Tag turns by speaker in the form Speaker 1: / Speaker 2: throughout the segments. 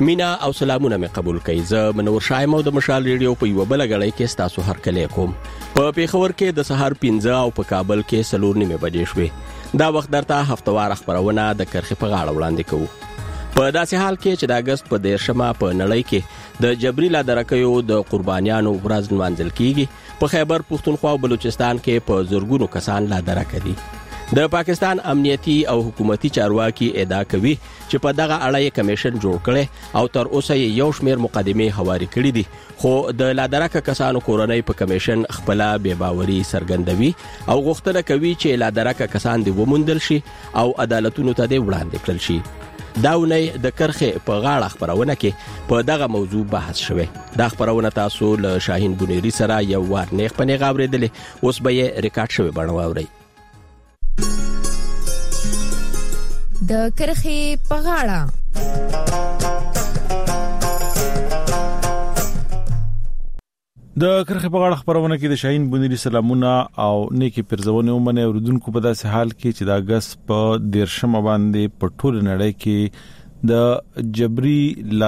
Speaker 1: مینا او سلامونه مې قبول کړئ. زه منور شایم او د مشال ریډیو په یو بل غړی کې تاسو هر کله کوم. په پیښور کې د سحر 15 او په کابل کې 4:30 بجې شوې. دا وخت درته هفتوار خبرونه د کرخې په غاړه وړاندې کوو. په داسې حال کې چې د اگست په 13 په نړۍ کې د جبري لادرکیو د قربانیانو ورځ نمانځل کیږي. په خیبر پختونخوا او بلوچستان کې په زورګونو کسان لادرکه دي. د پاکستان امنیتي او حکومتي چارواکي ادعا کوي چې په دغه اړه کمیشن جوړ کړي او تر اوسه یو شمېر مقدمې حواله کړې دي، خو د لادرکه کسانو کورنۍ په کمیشن خپل بے باوري څرګندوي او غوښتنه کوي چې لادرکه کسان دی ومندل شي او عدالتونو ته دی وړاندې کړل شي. داونه د کرخه په غاړه خبرونه کې په دغه موضوع بحث شوه. دا خبرونه تاسو له شاهین بنيري سره یو وار نیغ په نیغ اوریدلې، اوس به یې ریکارډ شوی بڼواوري.
Speaker 2: د کرخه په غاړه
Speaker 3: د کرخه په غاړه خبرونه کې د شاهین بنيري سلامونه او نیکی پرزونه ومنه اوردونکو په داسې حال کې چې د اگست په 13 باندې په ټول نړۍ کې د جبري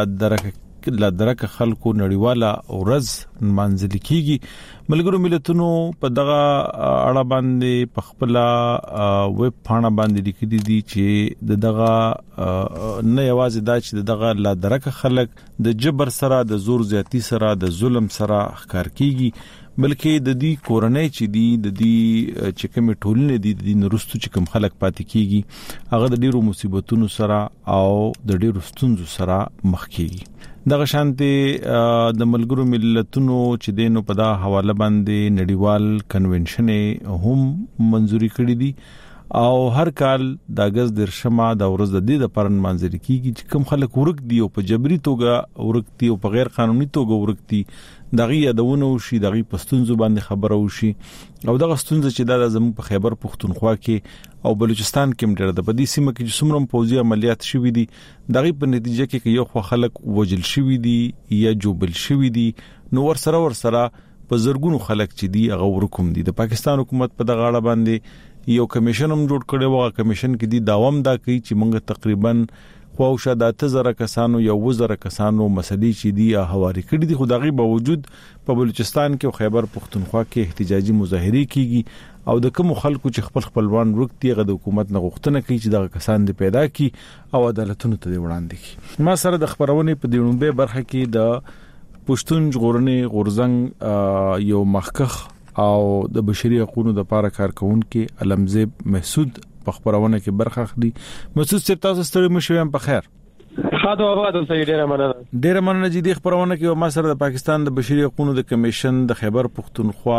Speaker 3: لادرکه خلکو نړیواله ورځ منځل کیږي. ملګرو ملتونو په دغه اړه باندې په خپل ویب پاڼه باندې لیکلي دي چې دغه نه یوازې دا چې دغه لادرکه خلک د جبر سره، د زور زیاتی سره، د ظلم سره ښکار کیږي، بلکې د دې کورنۍ چې دي د دې چې کوم ټولنې دي د نورستو چې کوم خلک پاتې کیږي هغه د ډیرو مصیبتونو سره او د ډیرو ستونزو سره مخ کیږي. دغه شانته د ملګرو ملتونو چې دینو په دا حواله باندې نړیوال کنونشن هم منځوري کړی دي او هر کال د اگست 13 د ورځ د دې د پرن منځري کیږي چې کوم خلک ورک دي او په جبري توګه ورک دي او په غیر قانوني توګه ورک دي دغه یادونه وشي، دغه پښتونزو باندې خبره وشي او دغه ستونزه چې دا زموږ په خیبر پختونخوا کې او بلوچستان کې مډر د بدی سیمه کې څومره پوځي عملیات شوي دي دغه په نتیجه کې یو خو خلک وجل شوي دي یا جوبل شوي دي، نو ور سره په زرګونو خلک چې دي هغه ورکوم دي. د پاکستان حکومت په دغه اړه باندې یو کمیشن هم جوړ کړی و. کمیشن کې دي داوام دا کوي چې موږ تقریبا خواوشه د 8000 کسانو یا 1000 کسانو مسلې چې دي حواله کړي دي، خو دغه باوجود په بلوچستان کې او خیبر پختونخوا کې احتجاجي مظاهره کیږي او د کوم خلکو چې خپلوان ورکتي غو د حکومت نه غوښتنه کوي چې دغه کسان دې پیدا کړي او عدالتونو ته وړاندې کړي. ما سره د خبرونه په دیونبه برخه کې د پښتون ژغورنې غورزنګ یو مخکخ او د بشري حقوقو د لپاره کارکونکو علمزیب محسود په خبرونه کې برخه اخلي. محسود صاحب تاسو ستړي مشوم په خیر.
Speaker 4: خاطر آباد اوسئ. ډیره مننه
Speaker 3: چې د خبرونه کې ما سره د پاکستان د بشري حقوقو د کمیشن د خیبر پختونخوا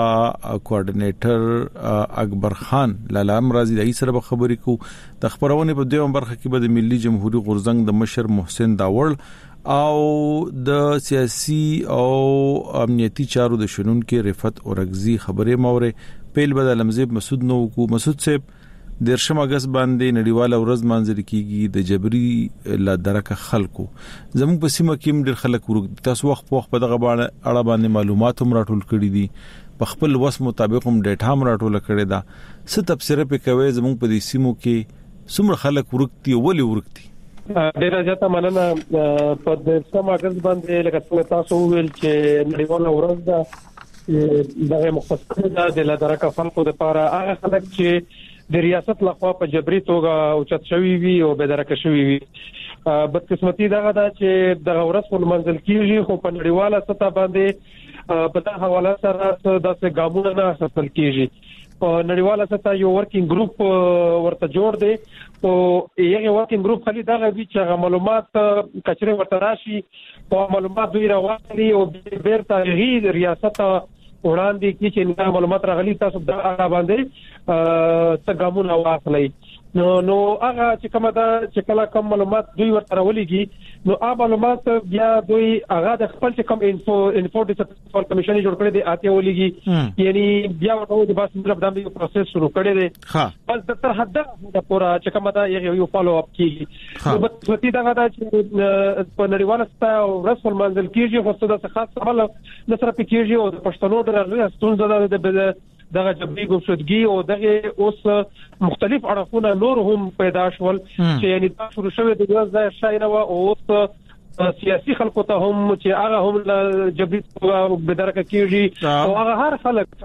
Speaker 3: کوارډینیټر اکبر خان لاله امرازي د سره خبرې کو. د خبرونه په دیوم برخه کې به د ملي جمهوریت غورزنګ د مشر محسن داوړ او د سیاسي او امنیتي چارو د شنن کې رفعت اورغزي خبرې مورې پیل بدل علمزیب مسعود نو کو. مسعود صاحب 13 اگست باندې نړیواله ورځ منځري کیږي د جبري لادرکه خلکو زموږ په سیمه کې ډېر خلک ورک. تاسو وخت په دغه اړه باندې معلومات هم راټول کړي دي، په خپل وس مطابق هم ډیټا هم راټول کړي دا څه تفسیر په کوي زموږ په دې سیمو کې څومره خلک ورکتي او ولې ورکتي؟
Speaker 4: ډیره زیاته مننه. په 13 اگست باندې لکه تاسو ویل چې نړیواله ورځ ده دغه مختص د لادرکه خلکو لپاره هغه خلک چې د ریاست لخوا په جبري توګه اوچت شوی وي او بدرکه شوی وي. بدقسمتي دغه دا چې دغه ورځ په منځل کېږي، خو په نړیواله سطح باندې په دغه حواله سره د ګامونو نه اخیستل کېږي. په نړیواله سطح یو ورکینګ ګروپ ورته جوړ دی او یو ورکینګ ګروپ خالي دغه وی چې معلومات کچره ورته راشي او معلومات دوی راوړي او بیرته غیر ریاست وړاندې کی چې معلومات راغلي تاسو د هغه باندې تګامونه واخلئ. نو هغه چې کومه دا چې کله کوم معلومات دوی ورته راولېږي نو هغه معلومات بیا دوی هغه د خپل چې کوم انفو ډیسپل کمیشن جوړ کړی دی اته ولېږي، یعنی بیا ورته د باس مطلب د پروسس شروع کړی دی. بس تر حد د پورا چې کومه دا یو فالو اپ کیږي. نو په څه دا دا چې په نړیواله سطح او رسمي منځل کیږي، خو څه د خاص عمل نصر پکېږي او د پښتنو درغلي ستونزه دغه جبري ګوشتګي او دغه اوس مختلف اړخونه نور هم پیدا شول چې یعنی دا شروع شوه د ځای شاینه او اوس سیاسي خلکو ته هم چې هغه هم جبري بدرکه کیږي او هغه هر خلک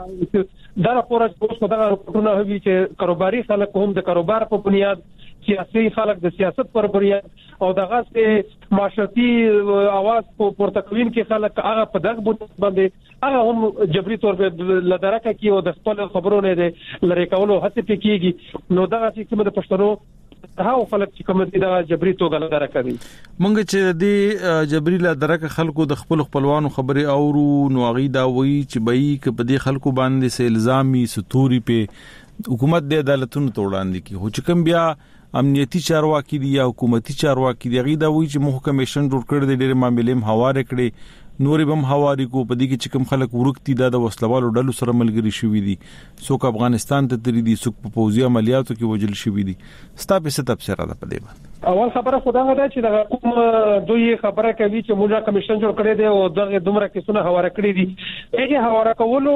Speaker 4: دا راپور چې دا راپورونه هوي چې کاروباري خلک هم د کاروبار په بنیاد سیاسي خلک د سیاست پر بنیاد او دغه سه معاشرتي आवाज په پورتکوین کې خلک هغه په دغه باندې هغه هم جبري تور په لدرکه کې او د خپل خبرونه لري کولو هڅه کوي نو دغه چې کوم د پښتنو هاو خلک چې کوم دي د جبري توګه لدرکه دي
Speaker 3: مونږ چې د جبري لدرکه خلکو د خپل خپلوانو خبري اورو نو غیدا وی چې بې ک په دې خلکو باندې سه الزامي ستوري په حکومت د عدالتونو توړاندې کی هو چې کوم بیا امنیتي چارواکي دي یا حکومتي چارواکي دي غیدا وی چې محکمېشن جوړ کړ د ډېر معاملې هواره کړي نورې بم حواري کو په دې کې چې کوم خلک ورکتي د وسلوالو ډلو سره ملګری شوي دي څوک افغانستان ته تری دي څوک په پوځي عملیاتو کې وجل شوي دي ستا په ست تفسیر ده په دې باندې
Speaker 4: اول خبره خدای غواړي چې دا کوم دوی خبره کوي چې موږ کمیشن جوړ کړی دی او دغه دومره کیسونه حواله کړی دي هغه حواله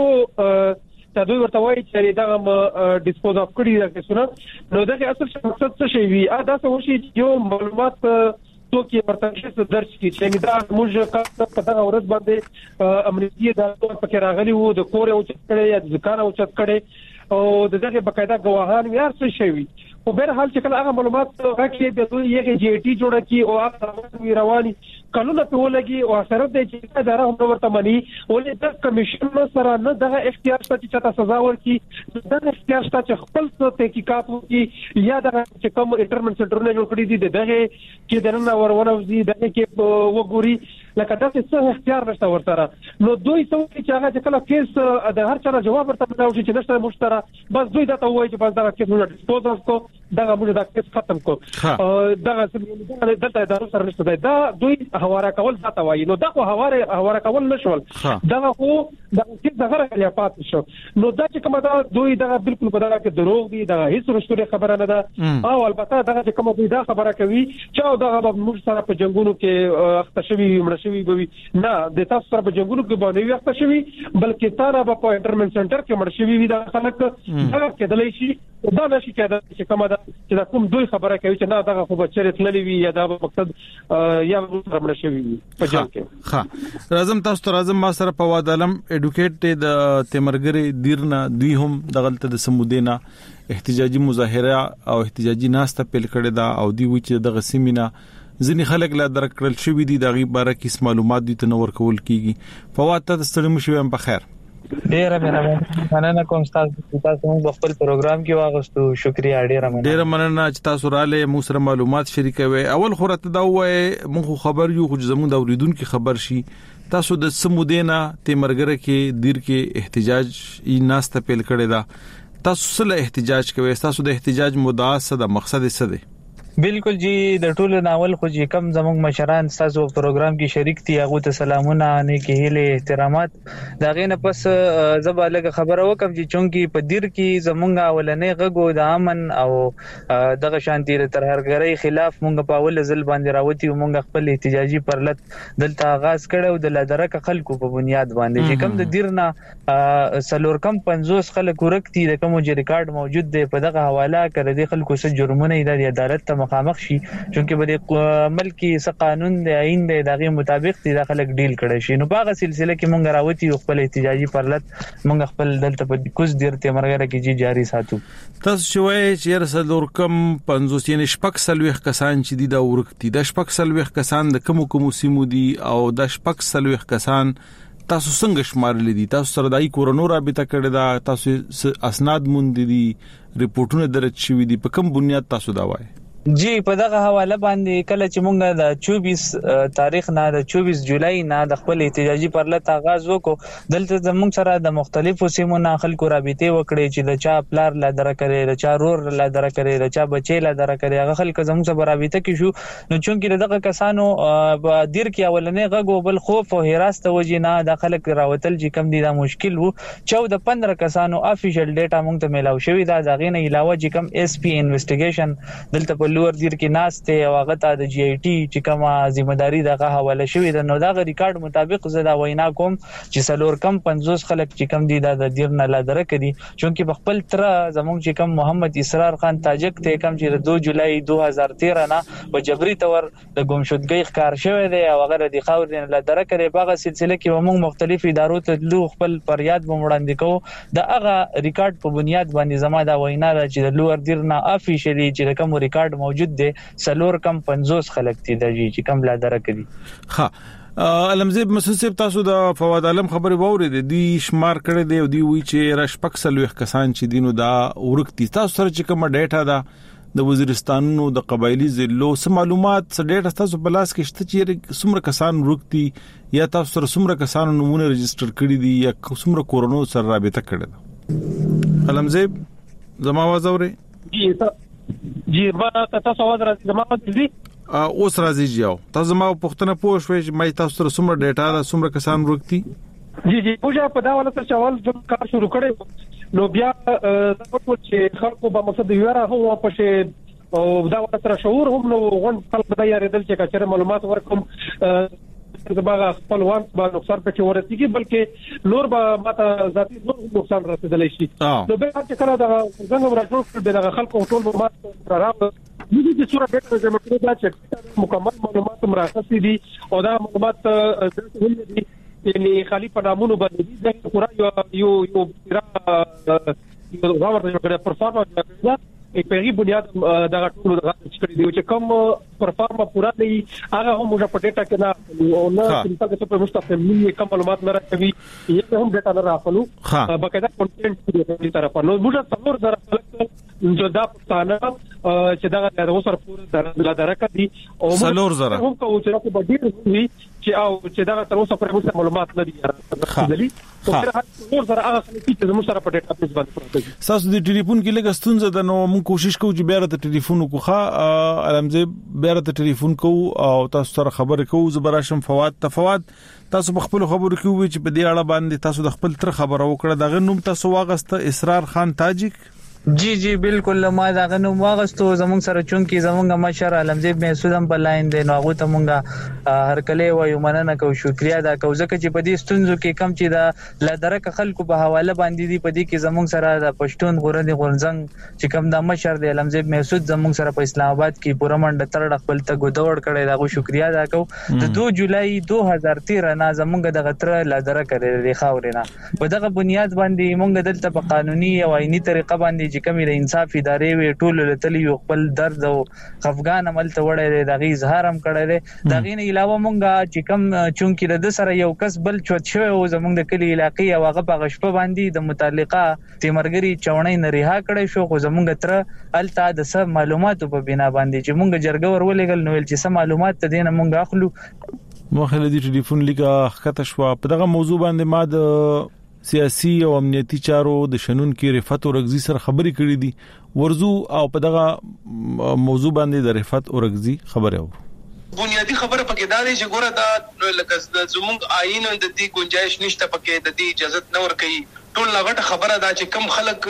Speaker 4: کولو دا دوی ورته وایي چې دا ډیسپوز اف کړی دا کیسونه نو دغه اصل مقصد څه شي وي دا څه وشي یو معلومات توکي ورته درج کی چې دا موږ په دغه ورځ باندې امنیتي ادارو پکې راغلي وو د کور او چت کړي یا د ځکان او چت کړي او دغه بقاعده غواهان یې څه شوی په بهر حال چې کله هغه معلومات راکړي د دوی یو جی ټی جوړ کی او هغه رواني قانون په ولګي او سره د چې اداره هم ورته مني ولې د کمیشن سره نه دغه اختیار شته چې تاسو سزا ورکړي دغه اختیار شته چې خپل تحقیقات وکړي یا دغه چې کوم انټرمنټ سنټرونه جوړ کړي دي دغه چې دنه ورونوزي دغه کې وګوري لکه تاسو څه اختیار نشته ورته نو دوی څو چې هغه کله کیس د هر چا جواب ورته راوړي چې نشته مشترک بس دوی دا ته وایي چې بس دا کیس موږ ډیسپوز کو دغه موږ دا کیس ختم کو دغه دلته ادارو سره نشته دا دوی حواله کول ځاته وایي نو دا خو حواله کول نشول دا خو د کیس دغه یا پات شو نو دا چې کومه دا دوی دغه بالکل په دغه کې دروغ دي دغه هیڅ رښتوري خبره نه ده او البته دغه چې کومه دوی دا خبره کوي چې دغه موږ سره په جنگونو کې اخته شوی شوی بوي نه د تاسو سره په جنگونو کې باندې وخت شوی بلکې تاسو په انټرمنټ سنټر کې مړ شوی وي دا خلک دا کېدلای شي دا نشي کېدای چې کومه دا چې کوم دوی خبره کوي چې نه دا خو بچره تللی وي یا دا مقصد یا مړ شوی وي په جنگ کې
Speaker 3: ها راځم تاسو ته راځم ما سره په وادلم اډوکیټ د تیمرګری دیرنا دوی هم دغلت د سمودینا احتجاجي مظاهره او احتجاجي ناسته پیل کړي دا او دی و چې د غسیمینا ځینې خلک لا درکړل شوی دي د غیباره کې معلومات دي تنور کول کیږي فواد ته ستړي مشو هم په خیر
Speaker 5: ډیره مننه کوم تاسو په خپل پروګرام کې واغستو شکریا ډیره
Speaker 3: مننه چې تاسو رااله مو سره معلومات شریکوي اول خورته دا وای مو خبر یو خو زموږ د اوریدونکو خبر شي تاسو د سمودینا تیمرګره کې دیر کې احتجاج ای ناسته پیل کړی دا تاسو سره احتجاج کوي تاسو د احتجاج مدعا څه د مقصد څه دی
Speaker 5: بالکل جی د ټولو ناول خو چې کم زموږ مشران تاسو پروګرام کې شریک دي هغه ته سلامونه نه کې هله احترامات دا غینه پس زبا لګه خبره وکم چې چونکی په دیر کې زمونږه ولنې غږو د امن او دغه شانتي تر هرګری خلاف مونږ په اول ځل باندې راوتی مونږ خپل احتجاجي پرلط دلته آغاز کړو د لدرک خلکو په بنیاد باندې چې کم د دیرنا سلور کم 50 خلک ورکتي د کوم چې ریکارډ موجود دی په دغه حواله کړی د خلکو سره جرمونه د عدالت مخامخ شي چونکه په ملکی س قانون دی عین دی دغه مطابق دي خلک ډیل کړي شي نو په هغه سلسله کې مونږ راوتی خپل احتجاجي پرلط مونږ خپل دلته په کوز ډیر تیمرګره کې جاری ساتو
Speaker 3: تاسو شوي چې رسل ورکم 50 یعنی شپک سلويخ کسان چې دي دا ورکتي د شپک سلويخ کسان د کوم سیمو دي او د شپک سلويخ کسان تاسو څنګه شمارل دي تاسو سره دای کورونو رابطه کړی دا تاسو اسناد مونږ دي ریپورتونه درج شوي دي په کوم بنیاد تاسو دا وایي
Speaker 5: جی په دغه حواله باندې کله چې مونږ د 24 تاریخ نه د 24 جولای نه د خپل احتجاجي پرلط آغاز وکړو دلته زموږ سره د مختلفو سیمونو خلکو رابطه وکړي چې د چا پلار لا درکړي د چا رور لا درکړي د چا بچي لا درکړي هغه خلک زموږ سره رابطه کې شو نو چونکی دغه کسانو په دیر کې اولنې غږ بل خوف او هراس ته وجې نه د خلک راوتل چې کم دي دا مشکل وو 14-15 کسانو افیشل ډیټا مونږ ته ملاو شوی دا غینه علاوه چې کم اس پی انویسټیګیشن دلته لوړ دیر کې ناشته او هغه ته د جی آی ټي چې کومه ځمېداري دغه حواله شوې ده نو دا ریکارډ مطابق زه دا وینا کوم چې سلور کم 50 خلک چې کم دي د دیر نه لادره کړي چونکی په خپل تر زموږ چې کم محمد اسرار خان تاجک ته کم چې 2 جولای 2013 نه په جبري تور د ګمشدګۍ ښکار شوی دی او هغه د خاور نه لادره کړي په هغه سلسله کې موږ مختلف ادارو ته لو خپل فریاد وړاندې کوو د هغه ریکارډ په بنیاد باندې زما دا وینا ده چې د لوړ دیر نه افیشلی چې کوم ریکارډ موجود دی سلور کم 50 خلک دي چې کم لادره کړي.
Speaker 3: ها علمزیب مسعود صاحب تاسو د فواد عالم خبري واورې دي شمار کړي دی او دی وی چې راشپکسل وخ کسان چې دینو دا ورکتی تاسو سره چې کوم ډیټا ده د وزیرستانونو د قبایلی ضلعو سم معلومات څه ډیټا تاسو بلاس کې شته چې څومره کسان ورکتی یا تاسو سره څومره کسان نمونه ريجستره کړی دي یا څومره کورونو سره رابطه کړی ده علمزیب زما आवाज اوري جی
Speaker 4: ما تاسو आवाज راځي زما आवाज دي
Speaker 3: اوس راځي جاو تاسو ما پښتنه پوښ وې چې مې تاسو سره څومره ډیټا ده څومره کسان ورکتی
Speaker 4: جی پوجا په دا ولا څه چوال جوړ کار شروع کړي نو بیا تاسو چې خلکو به مقصد یوره هو په او دا ولا تر شعور هم نو غون خلک دا یاردل چې کچره معلومات ورکوم زباغه خپلوان به نقصان پکې ورسیږي بلکې نور به ماته ذاتي نقصان رسیدلی شي نو به چې کله دا څنګه راځو به د خلکو ټول معلومات راغله دغه صورت د زموږ د چې مکمل معلومات مرخصي دي او دا معلومات دي یعنی خالی په نامونو باندې د پورا یو غوړ د پرفارمنس په بنیاد دا ټول د کړي دی چې کوم پرفارما پورا دی هغه هم موږ په ډیټا کې نه او نه چې په مستقیم کوم معلومات نه راکوي یې هم ډیټا نه راخلو باقاعده کنټینټ دی طرف نو موږ څلور زره جو دا پښتانه چې دا د اوسر پور د درکه دي او
Speaker 3: څلور زره
Speaker 4: هم کوو چې په ډیر وي چې او چې دا تر اوسه پر موږ معلومات نه دي راځي خو څلور زره هغه چې موږ سره په ډیټا بیس باندې پروت
Speaker 3: تاسو د ټلیفون کې لګ ستونزه ده نو موږ کوشش کوو چې بیره ته ټلیفون وکړو علمزیب بیره ته ټلیفون کوو او تاسو سره خبرې کوو زبراشم فواد تاسو په خپل خبرو کې وی چې په دې اړه باندې تاسو د خپل تر خبرو وکړه دغه نوم تاسو واغسته اسرار خان تاجک
Speaker 5: جی بالکل ما دا غنو واغستو زمونږ سره چونکی زمونږ مشر علمزیب محسود هم په لاین دی نو هغه ته مونږه هر کله وایو مننه کو شکریا دا کو ځکه چې په دې ستونزو کې کم چې دا لدرک خلکو په حواله باندې دی په دې کې زمونږ سره د پښتون غورندې غونځنګ چې کم د مشر دی علمزیب محسود زمونږ سره په اسلام آباد کې پوره منډه تر خپل ته ګډوډ کړي دا کو شکریا دا کو د 2 جولای 2013 نه زمونږ د غتر لدرک لري خاورینه په دغه بنیاد باندې مونږ دلته په قانوني او آئینی طریقه باندې چې کمی د انصاف ادارې وی ټول لتلی خپل درد او خفغان عمل ته وړي د غي اظهار هم کړی دی دا غي نه علاوه مونږه چې کم چونکی د سره یو کس بل چوت شوی او زمونږ د کلی علاقې او هغه په غشپه باندې د متعلقه تیمرګری چونې نه رها کړی شو خو زمونږ تر الته د سم معلوماتو په بنا باندې چې مونږ جرګه ورولېګل نو چې سم معلومات ته دینه مونږ اخلو
Speaker 3: مخله دي ټلیفون لیکه خطه شو په دغه موضوع باندې ما د سیاسي او امنیتي چارو د شنن کې رفعت اورغزي سره خبرې کړې دي ورزو او په دغه موضوع باندې د رفعت اورغزي خبره و
Speaker 6: بنیادی خبره پکې دا دی چې ګوره دا لکه زموږ آئین د دې گنجائش نشته پکې د دې اجازه نه ور کوي ټول لغټه خبره دا چې کم خلک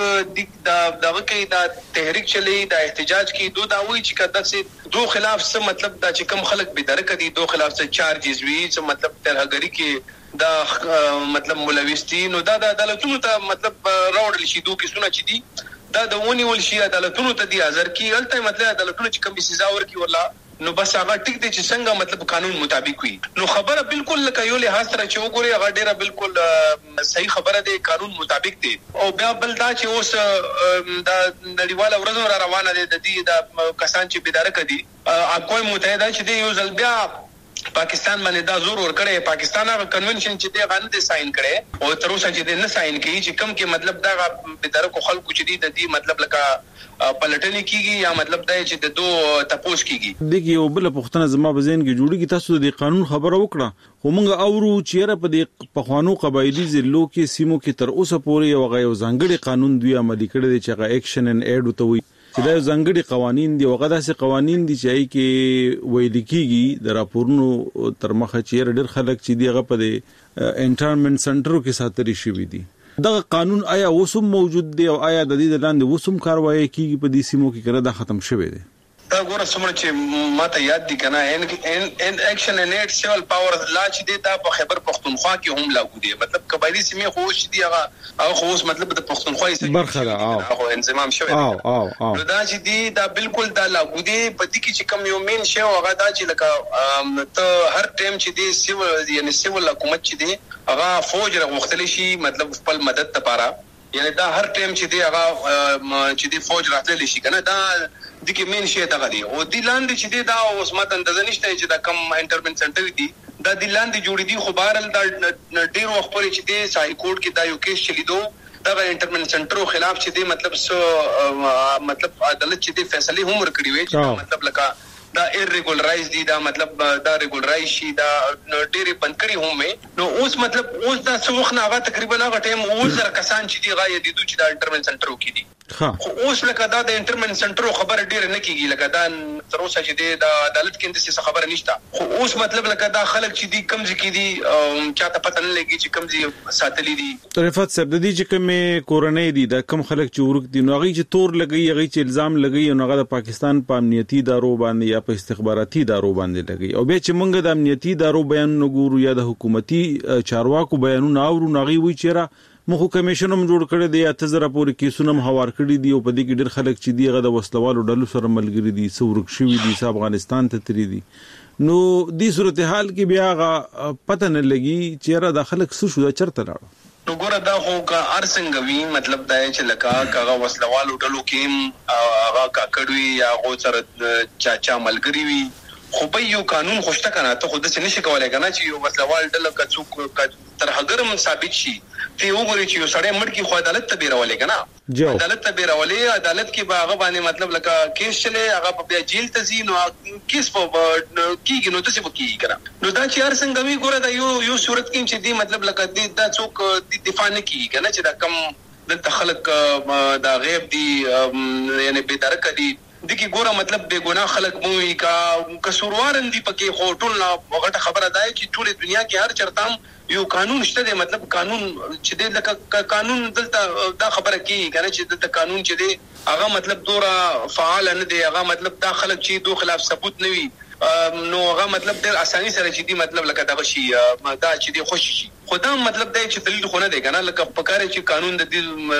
Speaker 6: دا وکي دا تحریک چلی دا احتجاج کی دا وی چې کده سي دو خلاف څه مطلب دا چې کم خلک به درک دي دو خلاف څه چارجز وی څه مطلب ترهګری کې دا مطلب ملوثین او دا عدالتونو ته مطلب راوړل شي دوه کیسونه چې دي دا د ونی ول شي عدالتونو ته دي حاضر کی الته مطلب عدالتونو چې کوم سزا ورکي ولا نو بس هغه ټیک دي چې څنګه مطلب قانون مطابق وي نو خبره بالکل لکه یو له حاصله چې وګوري هغه ډیره بالکل صحیح خبره ده قانون مطابق دي او بیا بل دا چې اوس دا نړیواله ورځ را روانه ده د دې د کسان چې بيدار کړي اقوام متحده چې دی یو ځل بیا پاکستان باندې دا زور ور کړی پاکستان هغه کنونشن چې دی غن دي ساين کړي او تر اوسه چې دی نه ساين کوي چې کم کې مطلب دا بيدار کو خلکو چې دی د دې مطلب لکه پلټنې کیږي یا مطلب دا چې د دوه تپوس کیږي
Speaker 3: دغه یو بل پښتنه زما بزین کې جوړیږي تاسو د قانون خبره وکړه خو موږ اورو چې را په دې پخوانو قبایلی ضلعو کې سیمو کې تر اوسه پورې یو غو ځانګړي قانون دوی عملي کړی دی چې هغه اکشن ان ایډ وتوي چې دا ځانګړي قوانين دي او غداسې قوانين دي چې ای کې ویل کیږي د راپورونو تر مخه چې ډېر خلک چې دیغه په انټرمنټ سنټرو کې ساتري شوی دي دا قانون آیا وسوم موجود دی او آیا د دې لاندې وسوم کاروایی کیږي په دې سیمو کې کړه دا ختم شوی دی
Speaker 6: دا ګوره څومره چې ماته یاد دي کنه ان اکشن ان ایټ سیول پاور لا چې دی دا په خیبر پختونخوا کې هم لاګو دی مطلب قبایلی سیمې خو شي دی هغه خو مطلب د پختونخوا یې
Speaker 3: برخه ده
Speaker 6: هغه انضمام شوی دی دا چې دی دا بالکل دا لاګو دی په دې کې چې کوم یو مين شی هغه دا چې لکه ته هر ټیم چې دی سیول یعنی سیول حکومت چې دی هغه فوج راغختلی شي مطلب خپل مدد لپاره یعنی دا هر ټیم چې دی هغه چې دی فوج راتللی شي کنه دا د کې مين شي ته غدي او د لاندې چې دی دا اوس ماته اندازه نشته چې دا کم انټرونمنت سنټر دی دا د لاندې جوړې دي خو بهرل دا ډیر وخت پورې چې دی سای کوډ کې دا یو کیس چلیدو دا انټرونمنت سنټر خلاف چې دی مطلب عدالت چې دی فیصله هم ورکړي وي چې مطلب لکه دا ایرریګولرایز دي دا مطلب دا ریګولرایز شي دا ډېری بند کړی هم نو اوس مطلب اوس دا څوخ نه هغه تقریبا هغه ټیم اوس سره کسان چې دی غايه دي چې دا انټرونمنت سنټر وکړي دي خو اوس لکه دا د انټرونمنت سنټر خبره ډېر نه کیږي لکه دا تر اوسه چې دی دا عدالت کې د څه خبره نشته خو اوس مطلب لکه دا خلک چې دی کمزې کې دي چاته پته نه لګي چې کمزې ساتلې دي
Speaker 3: رفعت صاحب د دې چې کوم کورنۍ دي دا کم خلک چې ورک دي نو هغه چې تور لګي هغه چې الزام لګي نو هغه د پاکستان په امنیتي ادارو باندې یا په استخباراتي ادارو باندې لګي او به چې موږ د امنیتي ادارو بیان نګورو یا د حکومتي چارواکو بیانونه اورو ناغي وی چیرې مخ کمیشن هم جوړ کړی دی 8000 پورې کیسونه هم هوار کړی دی او په دې کې ډېر خلک چې دی غو د وسلوالو ډلو سره ملګری دي څورک شوی دي افغانستان ته تری دي نو دې صورتحال کې بیا غا پته نه لګي چیرې د خلک څه شو چرته لاړ
Speaker 6: نو ګوره دا خو کا ارڅنګ وی مطلب دا چې لکه کاغه وسلوالو ډلو کې هغه کاکړوي یا غو سره چاچا ملګری وي خو به یو قانون خوشته کنه ته خود څه نشي کولای کنه چې یو وسلوال ډله کڅوک تر هغه ثابت شي ته وګورئ چې یو سړی مړ کی خو عدالت ته بیرولې کنه عدالت ته بیرولې عدالت کې به هغه باندې مطلب لکه کیس چلے هغه په جیل ته ځي نو کیس په کیږي نو څه وکړي کنه نو دا چې هر څنګه وی ګوره دا یو صورت کې چې دی مطلب لکه دا څوک دفاع نه کوي کنه چې دا کم دلته خلک دا غیب دي یعنی بيدرک دي دغه ګوره مطلب به ګناه خلک موي کا قصوروارن دي پکې خو ټول وغټه خبره ده چې ټول دنیا کې هر چرتام یو قانون شته دی مطلب قانون چې دی لکه قانون دلته دا خبره کوي کنه چې دلته قانون چې دی هغه مطلب دوره فعال نه دی هغه مطلب دا خلک چې دوه خلاف ثبوت نه وي نو هغه مطلب ډېر اساني سره چې دی مطلب لکه دا شي دا چې دی خوشي شي خدا مطلب دا چې دلیل خو نه دی کنه لکه پکاره چې قانون د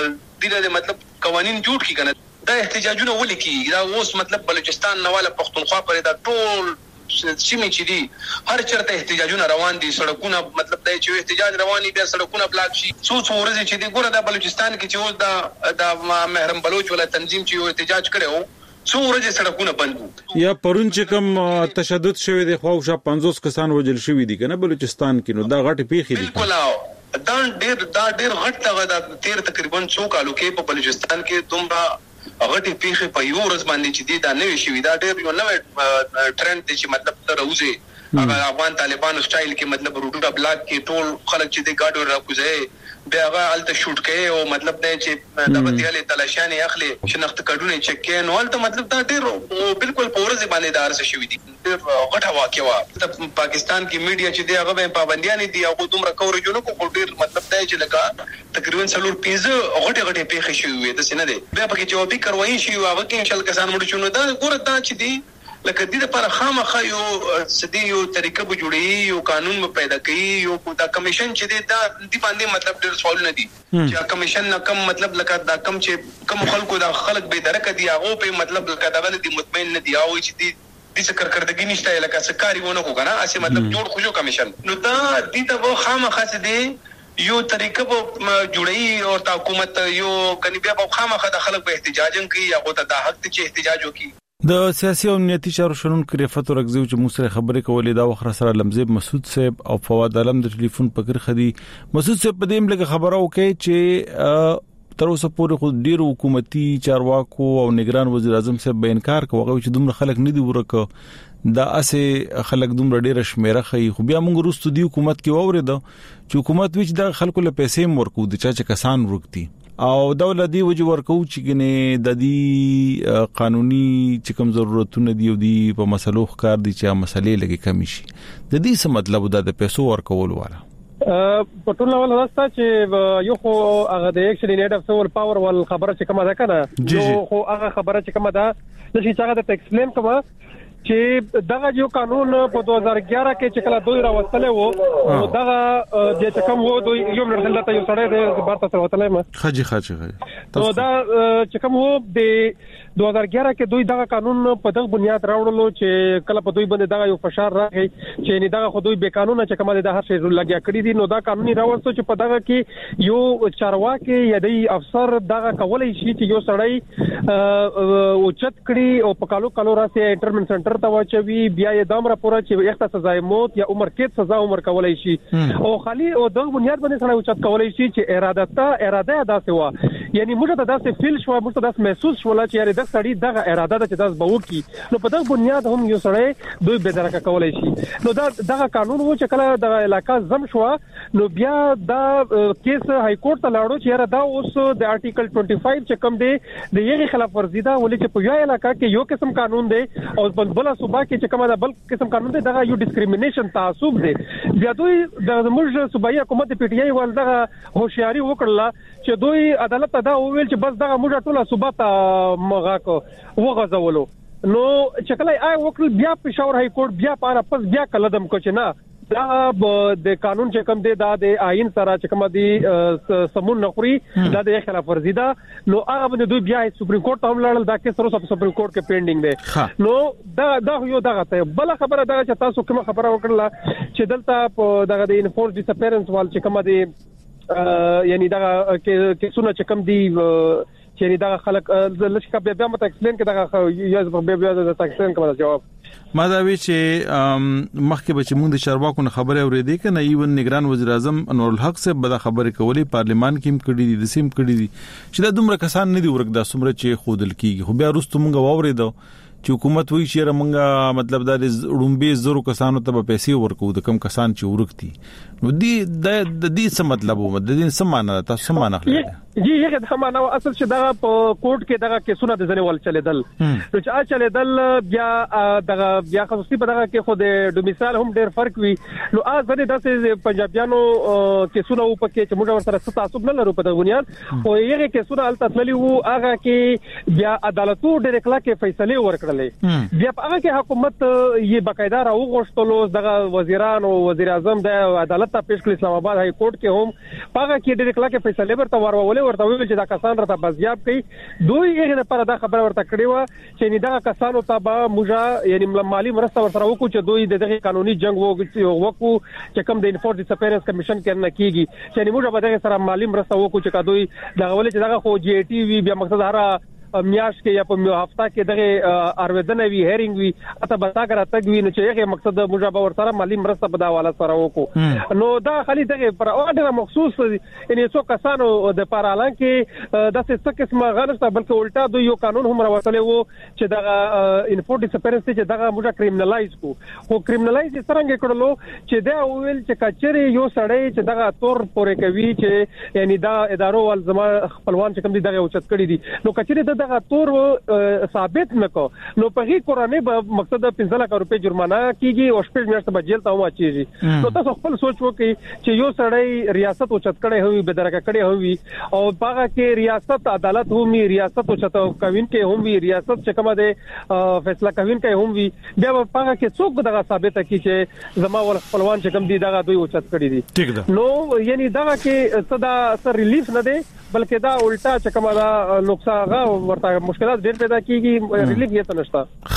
Speaker 6: دې مطلب قوانين جوړ کی کنه دا احتجاجونه ولې کیږي دا اوس مطلب بلوچستان نواله پختونخوا پر دا ټول سیمه چې دي هر چرته احتجاجونه روان دي سړکونه مطلب دا چې احتجاج رواني بیا سړکونه بلاک شي څو ورځې چې دی ګوره دا بلوچستان کې چې اوس دا محرم بلوچ ولا تنظیم چې احتجاج کړو څو ورځې سړکونه بند
Speaker 3: یا پرون چې کوم تشدد شوی دی خو 50 کسان وجل شوی دي کنه بلوچستان کې نو دا غټ پیخي دي
Speaker 6: بالکل دا ډېر غټ دا تیر تقریبا 100 کالو کې په بلوچستان کې دومره غټي پیخي په یو ورځ باندې چې دا نوې شوی دا ډېر یو نوې ټرند دی چې مطلب تر روزه هغه افغان طالبانو سټایل کې مطلب روډا بلاک کې ټول خلک چې دی گاډو راکوځي بیا هغه الته شوټ کوي او مطلب دا چې د بدیاله تلاشانه اخلي شناخت کډونه چک کوي نو الته مطلب دا ډېر بالکل پورز باندې دار څه شوی دي غټه واقعا د پاکستان کې میډیا چې دی هغه په پابندیان دي هغه دومره کورجونه کو ډېر مطلب دا چې لکه تقریبا 3 غټه پیښې شوې د سینه دي بیا پکې جوابي کاروایی شي هغه کې انشاء الله کسان مړ شونه دا ګوره دا چې دی لکه دې لپاره خامخا یو سدي یو طریقه به جوړي یو قانون به پیدا کړي یو دا کمیشن چې دا د باندې مطلب ډېر سوال نه دي چې کمیشن نه کم مطلب لکه دا کم چې کم خلکو دا خلک به درک دي هغه په مطلب لکه دا باندې مطمئن نه دي او چې دې څه کارکړدګي نشته لکه سکاري ونه کو کنه اسی مطلب جوړ خوشو کمیشن نو دا دې ته به خامخا سدي یو طریقه به جوړي او حکومت یو کني بیا به خامخا د خلک به احتجاجن کوي هغه ته د حق ته احتجاج وکړي
Speaker 3: د سیاسي او امنیتي چارو شنونکو رفعت ورغزي چې موږ سره خبرې کولې دا وخت سره لمزيب مسعود صاحب او فواد علم د ټلیفون پکړ خدي مسعود صاحب په دې املګه خبره وکړي چې تر اوسه پورې خو ډیر حکومتي چارواکو او نگران وزیر اعظم صاحب به انکار کوي چې دومره خلک نه دی ورکه دا اسه خلک دومره ډیر شمیره خي خو بیا موږ وروسته دی حکومت کې وورید چې حکومت وچ د خلکو له پیسې ورکو د چا کسان ورکتي او دولتي وجو ورکو چې ګنه د دې قانوني چې کوم ضرورتونه دی او دی په مسلو ښکار دي چې مسلې لګي کمی شي د دې څه مطلب د پیسو ورکول والا
Speaker 4: په ټول ډول راسته چې یو خو هغه د اکشن نیډ اف سول پاور ول خبره چې کومه ده کنه یو خو هغه خبره چې کومه ده د شي څنګه د ایکسپلین کومه چې دغه یو قانون په 2011 کې چې کله دوی راوستلې وو دغه چې کوم وو دوی یو مرحله ته یو سره د بارته سره وتلې ما
Speaker 3: خجي
Speaker 4: نو دا چې کوم وو د 2011 کې دوی دغه قانون په دغه بنیاد راوړلو چې کله په دوی باندې دغه یو فشار راغی چې نه دغه خو دوی به قانون چې کومه د هر شی لګیا کړی دي نو دا قانوني راوستو چې په دغه کې یو چارواکي یا د افسر دغه کولای شي چې یو سړی او چت کړي او په کالو راسي انټرمنټ سنټر ته واچوي بیا یې دامره پوره چې اخته سزا موت یا عمر قید سزا عمر کولای شي او خالي او دغه بنیاد باندې سره اوچت کولای شي چې اراده داسې و یعنی موږ ته داسې فیل شو موږ ته داسې محسوس شول چې یاره د سړی دغه اراده ده چې داس به وکي نو په دغه بنیاد هم یو سړی دوی به درکه کولای شي نو دغه قانون و چې کله د علاقہ زم شو نو بیا دا کیس های کورټ ته لاړو چې یاره دا اوس د آرټیکل 25 چې کوم دی د یغي خلاف ورزي ده ولې چې په یو علاقہ کې یو قسم قانون دی او بل صوبه کې چې کومه بل قسم قانون دی دغه یو ډیسکریمینیشن تعصب دی بیا دوی د موږ صوبایي حکومت پی ټی آی ول دغه هوښیاري وکړه چې دوی عدالت دا وویل چې بس دغه موږ ټول صوبه ته مغا کو وغځولو نو چې کله آی وکړ بیا پېښور های کورټ بیا پاره پس بیا کلدم کو چې نه دا د قانون چې کوم دی دا د آئین سره چې کوم دی سمون نخوري دا د خلاف ورزي ده نو هغه باندې دوی بیا سپریم کورټ ته هم لاړل دا کې سره سپریم کورټ کې پینډینګ دی نو دا یو دغه ته بل خبره دا چې تاسو کوم خبره وکړه چې دلته په دغه د انفورس ډیسپیرنس وال چې کوم دی یعنی دا کیسونه چې کوم دی چې دا خلک لږه بیا مت ایکسپلین کې دا یو بیا د ایکسپلین کوم جواب
Speaker 3: ما دا وی چې مخکې به چې موږ د چارواکو خبره اورېدې کنه ایون نگران وزیر اعظم انور الحق صاحب به خبرې کولې پارلیمان کې هم کړې دي د سیم کړې دي چې دا دومره کسان نه دي ورک دا سمره چې خودل کیږي خو بیا وروسته موږ واورېدو چې حکومت وایي چې موږ مطلب دا رومبي زرو کسانو ته به پیسې ورکو د کم کسان چې ورکتي نو د دې څه مطلب و د دې څه معنی تاسو څه معنی
Speaker 4: جی هغه د معنا اصل چې دا په کوټ کې دغه کیسونه د ځنې ول چلیدل نو چې چلیدل بیا دغه بیا خصوصي په دغه کې خو د ډومیسایل هم ډېر فرق وي نو ځنې داسې پنجابیانو کیسونه و پکې چې موږ ورسره تعصب نه لرو په دغه بنیاد او هغه کیسونه الته تللی وو هغه کې بیا عدالتو ډېر کله کې فیصله ورکړلې بیا هغه کې حکومت یې باقاعده راوغښتلو دغه وزیران او وزیر اعظم د عدالت ته پیش کړ اسلام آباد های کورټ کې هم هغه کې ډېر کله کې فیصله ورته ورته ویل چې دا کسان راته بازیاب کړي دوی یې لپاره دا خبره ورته کړې و چې نه دا کسانو ته به موږ یعنی مالی مرسته ورسره وکړو چې دوی دغه قانوني جنگ وکړو چې کوم د انفورس ډیسپیرنس کمیشن کې نه کیږي چې موږ به دغه سره مالی مرسته وکړو چې دوی دغه ولې چې دغه خو جی ای ټي وی بیا مقصد هر میاش کې یا په هفته کې دغه ارویدنه وی هیرینګ وی اته بساګر اتګ وی نو چې هغه مقصد موږ به ورسره مالی مرسته په دا حواله سره وکړو نو دا خالي دغه پر اورډر مخصوص یعنی څو کسانو د پارالان کې د څه قسمه غلطه بلکې الټا دوی یو قانون هم راوړل وو چې دغه انفورس ډیسپیرنس چې دغه موږ کریمینلایز کو خو کریمینلایز څنګه کړلو چې دا ویل چې کچري یو سړی چې دغه تور پورې کوي چې یعنی دا ادارو ول زما خپلوان چې کوم دي دغه اوچت کړی دي نو کچري دغه تور ثابت نکو نو په هی قرآنی به مقصد 15 لک روپے جرمانه کیږي او شپږ میاشتې به جیل ته واچيږي نو تاسو خپل سوچ وکړئ چې یو سړی ریاست او چت کړي هوي بدرګه کړي هوي او هغه کې ریاست عدالت هم ریاست او چت کوین کې هم وی ریاست چې کومه ده فیصله کوین کې هم وی بیا هغه کې څوک دغه ثابت کی چې زما ول خپلوان چې کوم دي دغه دوی او چت کړي دي نو یعنی دغه کې صدا سر ریلیف نه دی بلکې دا الټا چې کومه دا نقصان ورته مشکلات ډېر پیدا کیږي ریلیف یې نشته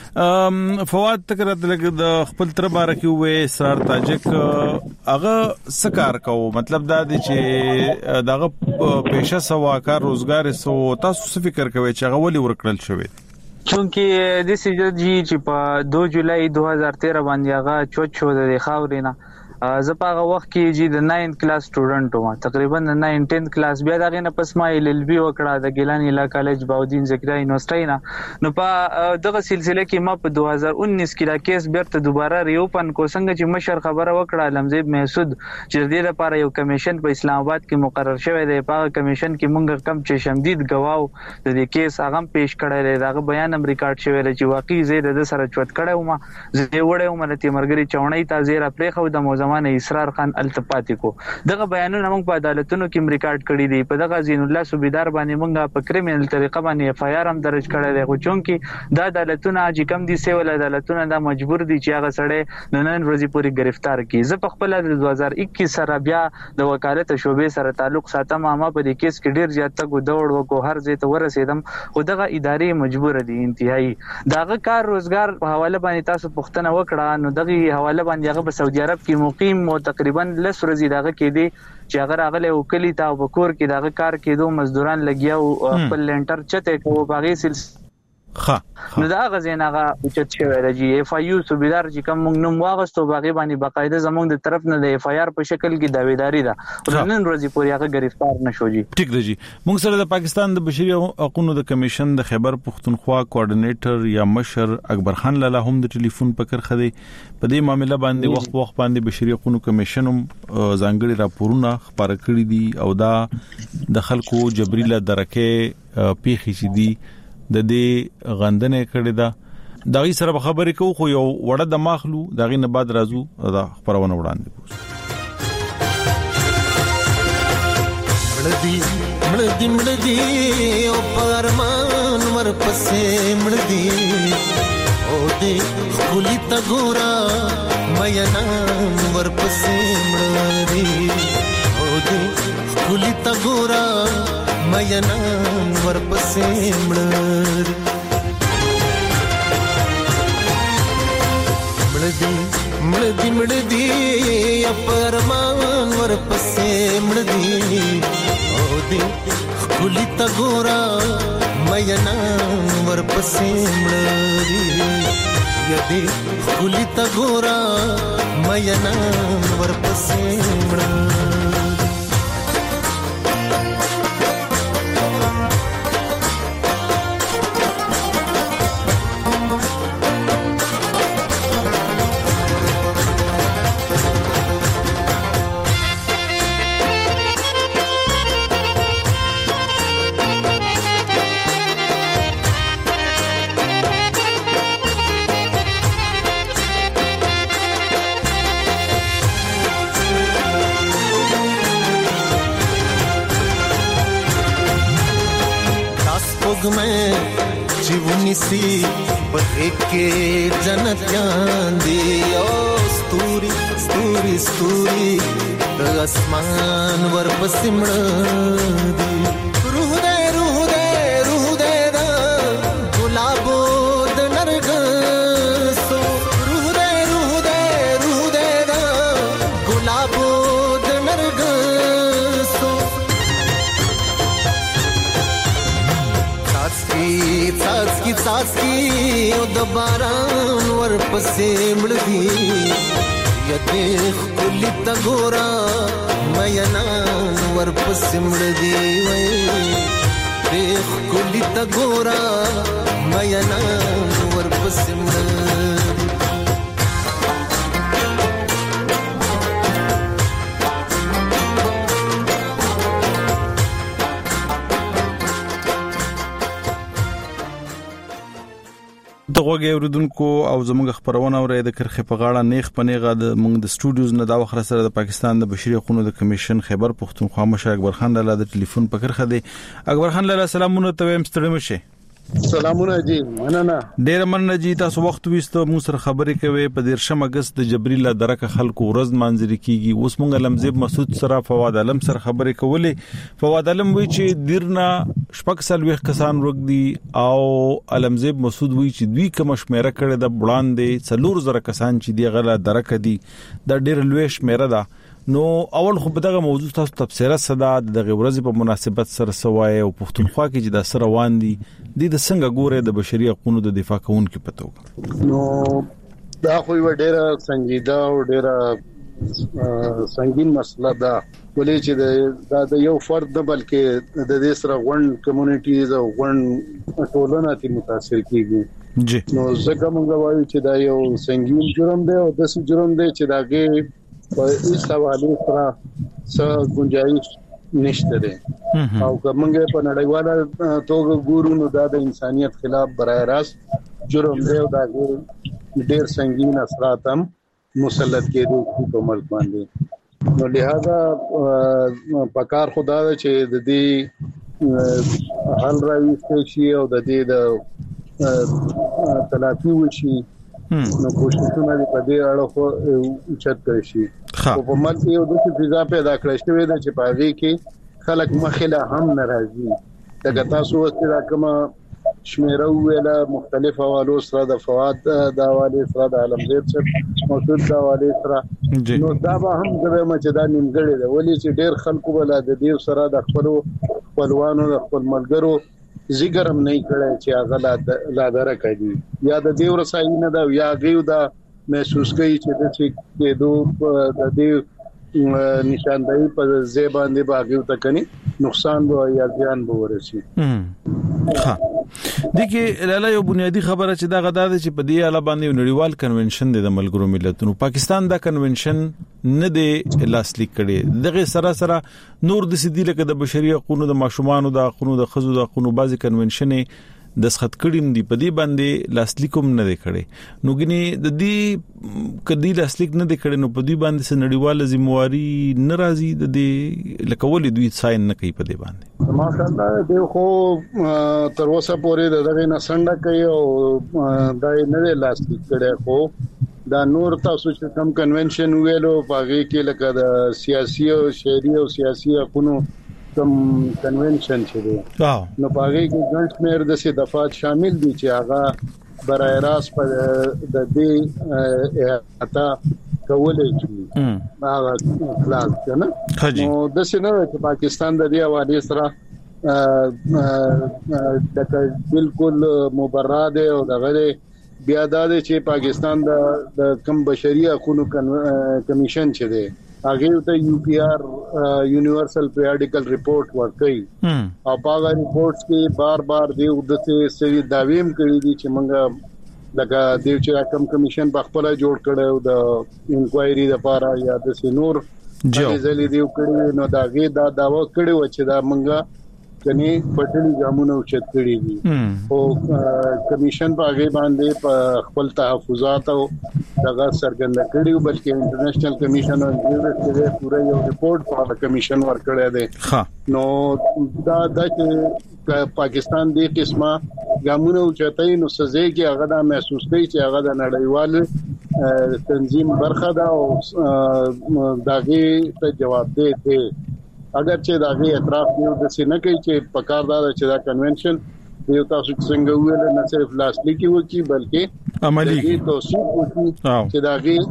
Speaker 3: ها فواد تکرات لګ د خپل تر بار کې وې سرار تاجک هغه سکار کو مطلب دا دی چې دغه پیشه سوا کار روزګار سو تاسو څه فکر کوئ چې هغه ولې ورکړل شوی
Speaker 5: چونکه د سیجی چې په 2 جولای 2013 باندې هغه چوت شو د خاورینه زه په هغه وخت کې چې د 9th کلاس سټوډنټ وم تقریبا د 10th کلاس بیا دغه نه پس ما ال ال بي وکړه د ګیلان اله کالج باودین ذکرای یونیورسيټي نه نو په دغه سلسله کې ما په 2019 کې دا کیس بیرته دوباره ریوپن کو څنګه چې مشر خبره وکړه علمزیب محسود چې د لپاره یو کمیشن په اسلام آباد کې مقرر شوی دی په کمیشن کې مونږ کم چې شمدید گواو د دې کیس هغه پیش کړی دی دا بیان هم ریکارډ شوی دی چې واقعي زید د سره چوت کړه و ما زه وړم د تیمرګری چونې تا زیره پرې خو د موزه نوجوان اسرار خان التپاتې کو. دغه بیانونه موږ په عدالتونو کې ریکارډ کړی دي. په دغه زین الله صوبیدار باندې موږ په کریمینل طریقه باندې اف آی آر هم درج کړی دی، خو چونکی دا عدالتونه چې کم دي سیول عدالتونه دا مجبور دي چې هغه سړی نن ورځې پورې گرفتار کړي. زه په خپل د 2021 سره بیا د وکالت شعبې سره تعلق ساتم. ما په دې کیس کې ډیر زیات تګ دوړ وکړو، هر ځای ته ورسېدم، خو دغه ادارې مجبور دي انتهایی. داغه کار روزګار په حواله باندې تاسو پوښتنه وکړه، نو دغه حواله باندې هغه په سعودي عرب کې مقیم او تقریبا 10 ورځې دغه کې دي چې هغه راغله وکلی تا وبکور کې دغه کار کېدو مزدوران لګیا او خپل لنټر چته کوو باغې سلسله نو دا غزينغه اوچت شوی دی. اف آی یو صوبیدار چې کوم موږ نوم واغستو باغې باندې باقاعده زموږ د طرف نه د اف آی آر په شکل کې داویداری ده، نن ورځې پورې هغه گرفتار نشو. جی
Speaker 3: ټیک دی. موږ سره د پاکستان د بشري حقوقو د کمیشن د خیبر پختونخوا کوارډینیټر یا مشر اکبر خان لاله هم د ټلیفون پکر خدي په دې معاملې باندې وخت باندې بشري حقوقو کمیشن هم ځانګړي راپورونه خبره کړی دي او دا د خلکو جبري له درکه پیخي شي دي د دې غندنه کړی دا دغه سره خبرې کوو، خو یو وړه د ماخلو دغه نه بعد راځو دا خبرونه وړاندې
Speaker 7: کوو. مړدي او پرمان ورپسې مړدي او دې خولي تا ګورا مېنا ورپسې مړدي او دې خولي تا ګورا مېنا ورپسې مړدي مړدي پرمان ورپسې مړدي او دې خولي تا ګورا مېنا ورپسې مړدي یدې خولي تا ګورا مېنا ورپسې مړدي. जीवनी सी बहे के जनत्यान दी ओ स्तूरी स्तूरी स्तूरी आसमान वर पसिमड़ दी रूह दे दा गुलाबो द नरगसो रूह दे दा गुलाबो द नरगसो सासकी ओ दबारान ورپسې مړدي یته خولي تا ګورا مېنا ورپسې مړدي وې خولي تا ګورا مېنا ورپسې مړدي.
Speaker 3: دغه اوریدونکو او زموږ خبرونه اوري د کرخه په غاړه نیخ پنیغه د موږ د سټوډیوز نه دا وخت سره د پاکستان د بشري حقوقو د کمیشن خیبر پختونخوا مشر اکبر خان لاله د ټلیفون په کرخه دی. اکبر خان لاله سلامونه ته هم ستړي مشه.
Speaker 4: سلامونه جی مننه
Speaker 3: ډیر مننه جی تاسو وخت وستو مو سره خبرې کوي په 13 اگست د جبريل درکه خلکو ورځ منځري کیږي. اوس مونږ لمزيب مسعود سره فواد علم سره خبرې کولې. فواد علم وی چې دیرنا شپږ سلويخ کسان ورګدي او علمزيب مسعود وی چې دوی کوم شمیره کړي د وړاندې 4000 کسان چې دی غلا درکه دي د ډیر لوي شمیره ده. نو اول خو په دغه موضوع تاسو تفسیره صدا د ورځې په مناسبت سره سوای او پښتونخوا کې چې د سره وان دي د څنګه ګوره د بشري حقوقو د دفاع کوونکو پتو
Speaker 4: نو دا خو یو ډیره سنجیده او ډیره سنگین مسله ده ولې چې د یو فرد نه بلکې د دې سره غون کمیونټیز او غون ټولنه ته متاثر کیږي
Speaker 3: جی.
Speaker 4: نو څنګه موږ وایو چې دا یو سنگین جرم دی او د څه جرم دی چې داګه په هیڅ حواله سره څه گنجائش نشته ده او کومګه په نړیواله توګه ګورو نو دا د انسانيت خلاف برای راست جرم دی او دا ډېر سنگین اثرات هم
Speaker 8: مسلط کېدو په ملک باندې. نو لہذا پکار خدا چې د دې حل راوي شي او د دې د تلافي وشي نو کوششونه په دې اړه خو اوچت کړی شي. په ملک یو د فضا پیدا کړی شوی د چې پاږي کې خلک مخله هم ناراضي. دا تاسو ستاسو کومه شمیره ویله مختلف حوالو سره د فواد د حواله سره د علمزید سره موجود د حواله سره نو دا به هم د مچدا نیمګړی دی ولې چې ډیر خلکو بل د دې سره د خپلوانو د خپل ملګرو زیګرم نه کړي چې هغه لا درکړي یا د دې ورسای نه دا یا غيو دا محسوس کوي چې د چې دوه د دې نشاندهي په زبان دی باغیو تکني نقصان به یا زیان به ورسي.
Speaker 3: ها دغه لاله یو بنیادی خبره چې دا غدا ده چې په دې اړه باندې نړیوال کنونشن د ملګرو ملتونو پاکستان دا کنونشن نه دی لاسلیک کړي. دغه سره نور د سدي لکه د بشري حقوقو د ماشومان د حقوقو د خزو د حقوقو بعضی کنونشن د سخت کړي دي په دې باندې لاسلیکوم نه دی کړي. نو ګني د دې کدي لاسلیک نه دی کړي نو په دې باندې سنړیواله ذمہواری ناراضي د دې لکول دوی ساين نه کوي په دې باندې.
Speaker 8: ماشاءالله د خو تر اوسه پورې دغه نه سنډه کوي او دا نه لاسلیک کړي. خو دا نور تاسو چې کوم کنونشن ویلو باغی کې لکه د سیاسي او شهري او سیاسي حقوقو کوم کنونشن چې دی نو باغی کې ګڼ شمېر د دفعات شامل دي چې هغه برای راست په د دې احاطه کولای شي هغه خلاص کنه. نو د سينو چې پاکستان د دې حواله سره د بالکل مبرر دی او دغه بیا دا چې پاکستان د کم بشري حقوقو کمیشن چې دی هغه ته یو پی آر یونیورسل پیریډیکل ریپورت ورکړي او هغه ریپورتس کې بار دی د سری داویم کړی دي چې موږ لکه دیو چې کوم کمیشن په خپل جوړ کړو د انکوایري لپاره یا د سينور ځلې دیو کړی نو داغه دا داوا کړی و چې دا موږ کني پټلي جامونه اوچت کړی دي او کمیشن په هغه باندې په خپل تحفظات او دغه سرګند کړیو بلکې انټرنیشنل کمیشن او یو پورا یو ریپورت په کمیشن ورکړی دی. نو دا چې پاکستان دې قسمه جامونه اوچتای نو سزا کې هغه دا محسوس کوي چې هغه د نړیوال تنظیم برخه ده او داغه ته جواب دی. اگر چې داغه اعتراف یو د سینه کوي چې پکاردار چې دا کنونشن یو تاسو څنګه ویل نه صرف لاسلیک وکي بلکې عملی توصیف وکي چې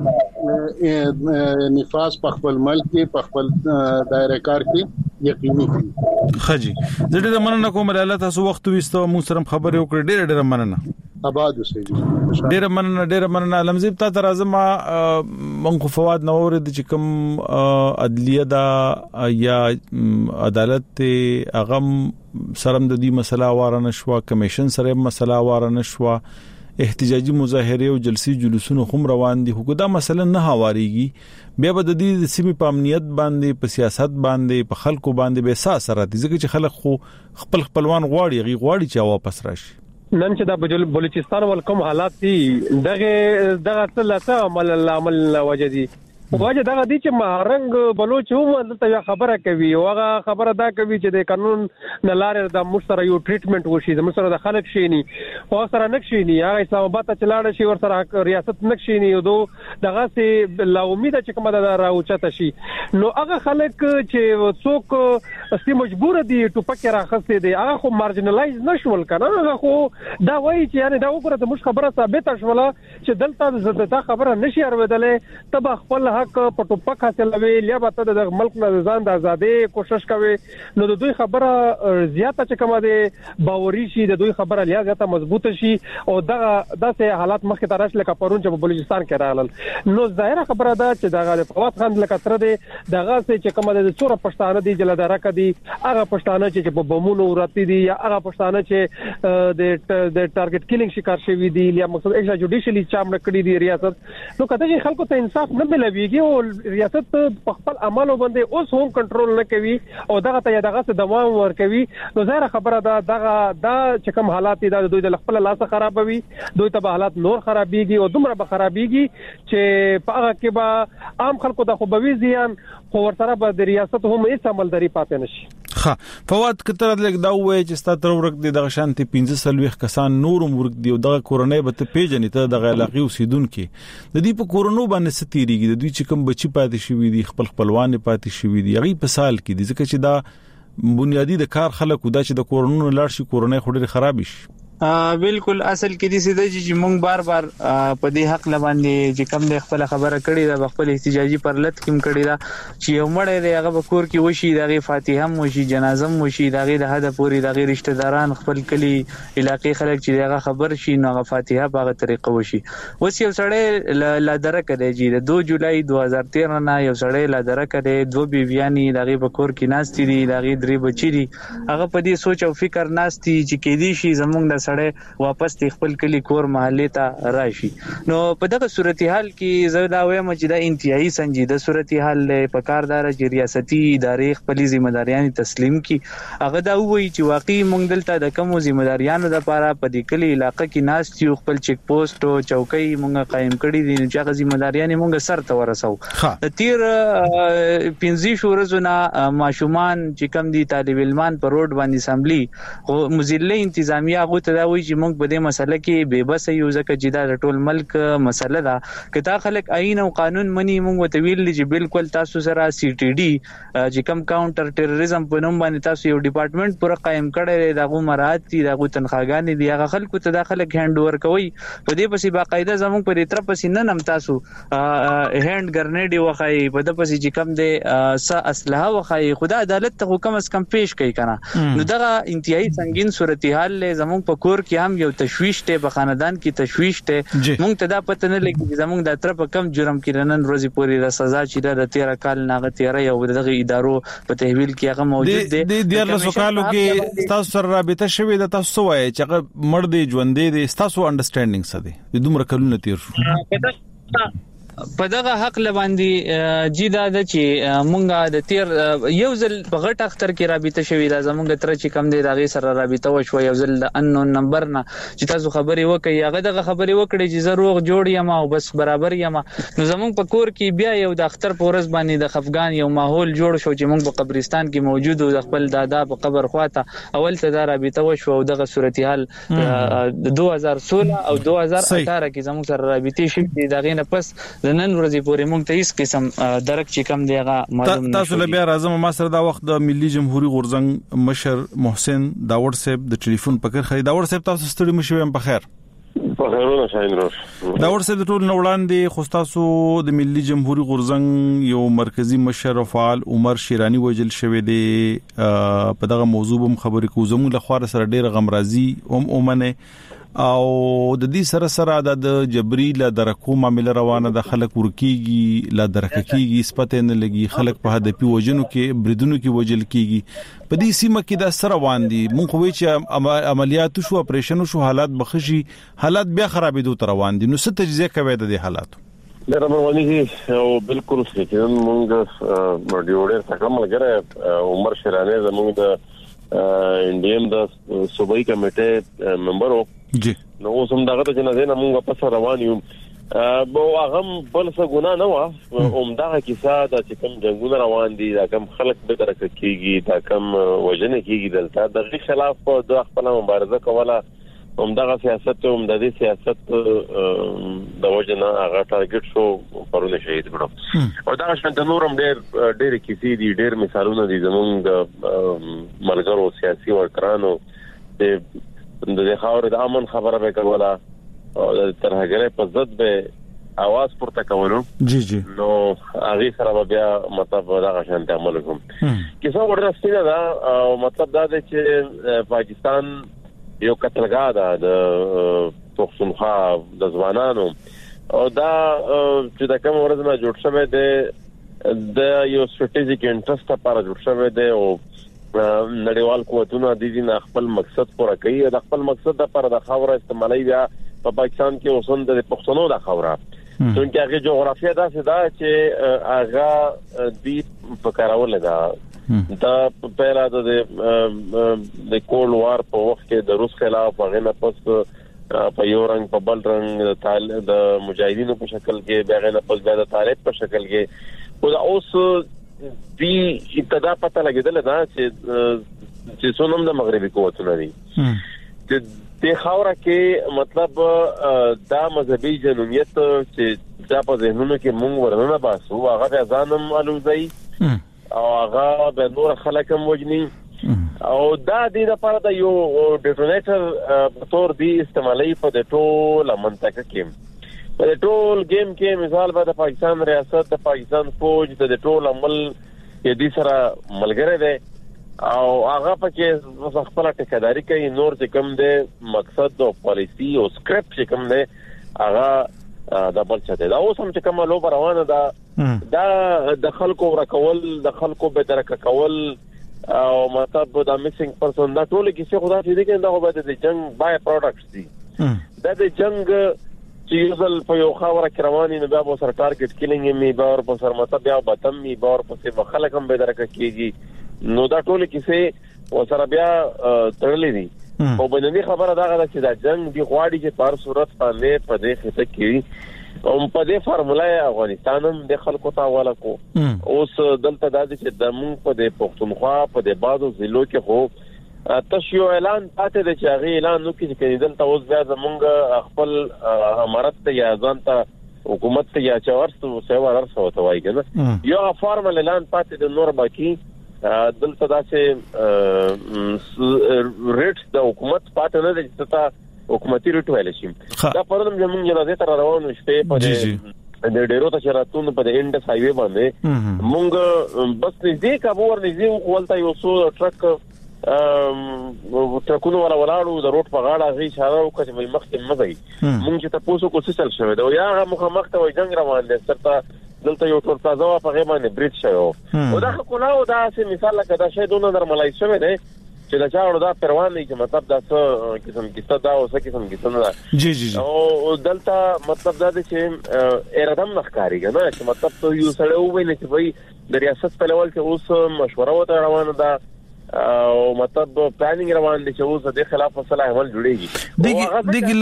Speaker 8: داغه نفاذ په خپل ملک کې په خپل دایره کار کې یقیني کړي.
Speaker 3: خجی زه ډېر مننه کوم لاله تاسو وخت وستو مو سره خبرې وکړې ډېر مننه.
Speaker 8: آباد اوسئ.
Speaker 3: ډېر مننه علمزیب ته ترازم منغو فواد نور د چکم عدلیه دا یا عدالت اغم سرم د دې مسله واره نشو کمیشن سره مسله واره نشو احتجاجي مظاهره او جلسي جلوسونه هم روان دي. حکومت مسله نه هواريږي بیا به د دې سیمې په امنیت باندې په سیاست باندې په خلکو باندې به اساس راځي ځکه چې خلک خو خپلوان غواړي چې واپس راشي.
Speaker 4: نن چې د بلوچستان ولکم حالات دي دغه څه عمل وجدي وجه دغه دي چې مهرنګ بلوچ هم دلته خبره کوي او هغه خبره دا کوي چې د قانون نه لارې د مشترک یو ټریټمنټ وشي د مشترک د خلک شيني او سره نکشيني هغه اسلام آباد ته چلاړ شي ور سره ریاست نکشيني او دغه سي لا امید چې کومه دا راوچته شي نو هغه خلک چې څوک سي مجبور دي ټوپک راخسته دي هغه خو مارجنلایز نشول کنه هغه خو دا وایي چې یعنی دا وګوره د مش خبره ثابت شوله چې دلته زړه خبره نشي اورېدلې تب خپل حق په ټوپک حاصلوي یا به د ملک نه ځان د ازادي کوشش کوي نو د دوی خبره زیاته چې کومه دي باوري شي د دوی خبره لیا زیاته مضبوطه شي او دغه حالات مخکې ترش لکه پرون چې په بلوچستان کې راغلل نو ظاهره خبره ده چې دغه فواد خان لکه تر دې دغه چې کومه د څوره پښتانه دي جلدارا کدي هغه پښتانه چې په بمونو وراتي دي یا هغه پښتانه چې د ټارګټ کیلینګ شکار شوی دي یا مقصد ایکسټرا جوډیشلی چام نکړي دي ریاست نو کته چې خلکو ته انصاف نه ملوي خرابېږي او ریاست په خپل عملو باندې اوس هم کنټرول نه کوي او دغه ته دغه دوام ورکوي. نو ظاهر خبره ده دا چې کوم حالات دي د دوی د خپل لاس خرابوي، دوی ته به حالات نور خرابېږي او دومره به خرابېږي چې په هغه کې به عام خلکو د خوبوي زیان خو ورسره به د ریاست هم هیڅ عملداري پاتې نشي.
Speaker 3: فواد کتر لګ دا وای چې ستاسو ورک دي د شانتي 15 کسان نورم ورک دي او د کورونې به ته پیژنې ته د علاقې اوسیدونکو د دې په کورونو باندې ستیریږي د دوی چې کوم بچی پاتې شوی دي خپلوان پاتې شوی دي هغه په سال کې دي ځکه چې دا بنیادی د کار خلکو دا چې د کورونو لاړ شي کورونې خوري خراب شي.
Speaker 5: بالکل اصل کې دي چې مونږ بار په دې حق لباندې چې کم د خپل خبره کړې ده خپل احتجاجي پرلط کم کړی ده چې یو مړی دی هغه به کور کې وشي دغه فاتحه هم وشي جنازه هم وشي دغه د حد پوری دغه رشتہ داران خپل کلی علاقې خلک چې دغه خبر شي نو هغه فاتحه په هغه طریقه وشي. وس یو سړی لا درکه دی چې 2 جولای 2013 نه یو سړی لا درکه دی 2 بیبيانی دغه په کور کې ناشتي دي دغه 3 بچی دي هغه په دې سوچ او فکر ناشتي چې کې دي شي زمونږ سړی واپس خپل کلی کور محله ته راشي. نو په دغه صورتحال کې زه دا وایم چې دا انتهایی سنجیده صورتحال له پکاردار چې ریاستي ادارې خپل ځمېداریان تسلیم کی هغه دا وایي چې واقعي مونږ دلته د کوم ځمېداریانو لپاره په دې کلی علاقې کې ناس یو خپل چیک پوسټ او چوکۍ مونږ قائم کړی دي چې هغه ځمېداریان مونږ سر ته ورسو. د تیر 15 ورځې ماشومان چې کم دي طالب علمان په روډ باندې اسمبلی او مزله انتظامیه هغه ته دا وایي چې موږ په دې مسله کې بے بس یو ځکه چې دا ټول ملک مسله ده کته خلک آئین او قانون مني موږ وتویل چې بالکل تاسو سره سی ټي ډي چې کم کاونټر ټیرریزم په نوم باندې تاسو یو ډپارټمنټ پوره قائم کړی دی دغه مراد دي دغه تنخواګانې دی هغه خلکو ته د خلک هند اوور کوي په دې پسې باقاعده زموږ په دې طرف پسې نه نم تاسو هند ګرنیډي وخای په د پسې چې کم دی س اسلحه وخای خدا عدالت ته حکم اس کم پیش کوي کنه. نو دغه انتهایی سنگین صورتحال له زموږ په کور کې هم یو تشويش ته په خاندان کې تشويش ته مونږ ته دا پته نه لګي چې زموږ د طرف کم جرم کې نن ورځې پورې د سزا چې د 13 کال ناغه 13 یو دغه ادارو په تحویل کې هغه موجود دي
Speaker 3: د 14 کالو کې تاسو سره رابطه شوې د تاسو وایي چې هغه مړ دی ژوند دی تاسو انډرستانډینګ څه دی د دومره کلونه تیر شو
Speaker 5: په دغه حق لباندې جیدا د چې مونږه د تیر یو ځل په غټ اختر کې رابطه شوې ده زمونږ تر چې کم دی دغه سره رابطه وشو یو ځل د انون نمبر نه چې تاسو خبري وکړي هغه دغه خبري وکړي چې ضرور جوړ یم او بس برابر یم نو زمونږ په کور کې بیا یو د اختر پورز باندې د خفغان یو ماحول جوړ شو چې مونږ په قبرستان کې موجود او خپل دادا په قبر خواته اول ته دا رابطه وشو او دغه صورتحال 2016 او 2018 کې زمونږ سره رابطه شوې دغه نه پس نن ورځې پورې موږ ته هیڅ قسم درک چې کم دیغه معلوم نه
Speaker 3: تاسو له بیا راځم ما سره دا وخت د ملي جمهوریت غورزنګ مشر محسن داوړ صاحب د ټلیفون پکړ خې داوړ صاحب تاسو ستړي مشوم په خیر
Speaker 9: په خیرونه شاین روش
Speaker 3: داوړ صاحب ټول وړاندې خو تاسو د ملي جمهوریت غورزنګ یو مرکزی مشر فعال عمر شیرانی وجل شوی دی په دغه موضوع هم خبرې کوو زموږ له خوا سره ډیر غمرازي اومنه او د دې سره د جبري لا درکو معاملې روانه د خلک ورکیږي لا درککیږي سپته نه لګي خلک په هدفي وجنو کې بریدونو کې وجل کیږي په دې سیمه کې د سره روان دي مونږ خو چې عملیات شو اپریشن شو حالات بخشي حالات بیا خرابېدو تر روان دي نو څه تجزیه کوي د دې حالات
Speaker 9: درمونی او بالکل چې مونږ مډیوړر څنګه ملګری عمر شیرانی زموږ د انډیم د صوبایي کمیټې ممبر او
Speaker 3: جی
Speaker 9: نو اوسم دغه ته نه نه موږ په سر روان یو بو هغه بل څه ګنا نه و اومدغه کیسه د چې کوم جنگونه روان دي دا کوم خلک به درکه کیږي دا کوم وجنه کیږي دلته د خلاف د خپل مبارزه کوله اومدغه سیاست اومدغه سیاست د وجنه هغه ټارګټ شو پرونه شهید کړو او دا شنه د نورم ډېر کیسې دي ډېر مثالونه دي زمونږ د ملګرو سیاسي ورکرانو د خاور د امن خبره به کوله او د ترهګرۍ په ضد به आवाज پورته کولو
Speaker 3: جی جی
Speaker 9: نو هغه سره بیا مطلب دا غشنت عمل کوم کیسه ورسته دا مطلب دا دی چې پاکستان یو قتلګاه ده د پښتونخوا د ځوانانو او دا چې د کوم ورځ نه جوړ شوی دی د یو سټریټیجیک انټرست لپاره جوړ شوی دی او نړیوال قوتونه د دې نه خپل مقصد پوره کوي د خپل مقصد لپاره د خاور استعمالي بیا په پاکستان کې اوسند د پښتنو د خاوره څنګه هغه جغرافیه دا سدا چې هغه دی پکارول دا پیرا د کول وار په وخت کې د روس خلاف هغه نه پس په یو رنګ په بل رنګ د مجاهدینو په شکل کې هغه نه پس د طالب په شکل کې او اوس دی ابتدا پته لګیدل دا چې څونم د مغربي قوتونه دي د خاوره کې مطلب دا مذهبي جنونیت چې دا په ذهنونو کې مونږ ورننه باسو هغه ځانم الوزي او هغه به نور خلک هم وجني او دا د لپاره د یو ډیټونیټر په تور دی استعمالي په د ټول منطقه کې په ټول گیم کې مثال به د پاکستان ریاست د پاکستان فوج د ټول عمل کې د سره ملګری دی او هغه پکې خپل ټکداري کوي نور چې کوم دی مقصد او پالیسی او سکرپټ چې کوم دی هغه د بل څه دی دا اوس هم چې کومه لوبه روانه ده دا د خلکو ورکول د خلکو به درک کول او مطلب دا میسنګ پرسن دا ټول کیسه خدا چې دي دا به د جنگ بای پروډکټس دي دا د جنگ چې یوزل په یو خاوره کې رواني نه به سره ټارګټ کیلینګ می باور په سر مطلب بیا بتم می باور په خلک هم به درک کیږي نو دا ټول کیسه وسره بیا تړلې دي او بنني خبره دا غواړي چې دا جنگ دی غواړي چې په صورت باندې په دې خطه کې او په دې فارمولا افغانستان هم د خلکو ته حواله کو اوس دلته د دې د مونږ په دې پښتونخوا په دې بازو ضلعو کې خو تشیو اعلان پاتې د چاغي اعلان نو کې چې دلته اوس بیا زمونږ خپل امارت ته یا ځان ته حکومت ته یا چورستو سیوا ورسو ته وایي کنه یو فارمل اعلان پاتې د نور باقي دلته دا چې ریټ د حکومت پاتې نه دي چې حکومتي ریټ ویل شي دا پرلم زموږ جنازه تر روانو شپې په د ډیرو ته شراتونو په د انډس هایوي باندې مونږ بس نږدې کابور نږدې ولته یو څو ټرک ټرکونو ولاړو د روډ په غاړه غي اشاره وکړه چې مخکې مزي مونږ چې تاسو کو څه چل شوی دا یا مخ ته وای جنگ روان دي سرته دلته یو ټول تازه په غیبانه بریټ شوی او دا خو نو دا سه مثال لکه دا شی دونه نرملای شوی دی چې دا چاړو دا پروان نه چې مطلب دا څه قسم کیسه دا اوسه قسم کیسه نه
Speaker 3: جی
Speaker 9: او دلته مطلب دا چې ارادم نخکاری کنه چې مطلب ته یو سره ویني چې وای د ریاست په لول کې اوس مشوره وته روانه ده او مطلب پلانینګ روان دي چې اوس د خلاف فیصله عمل جوړیږي
Speaker 3: دغه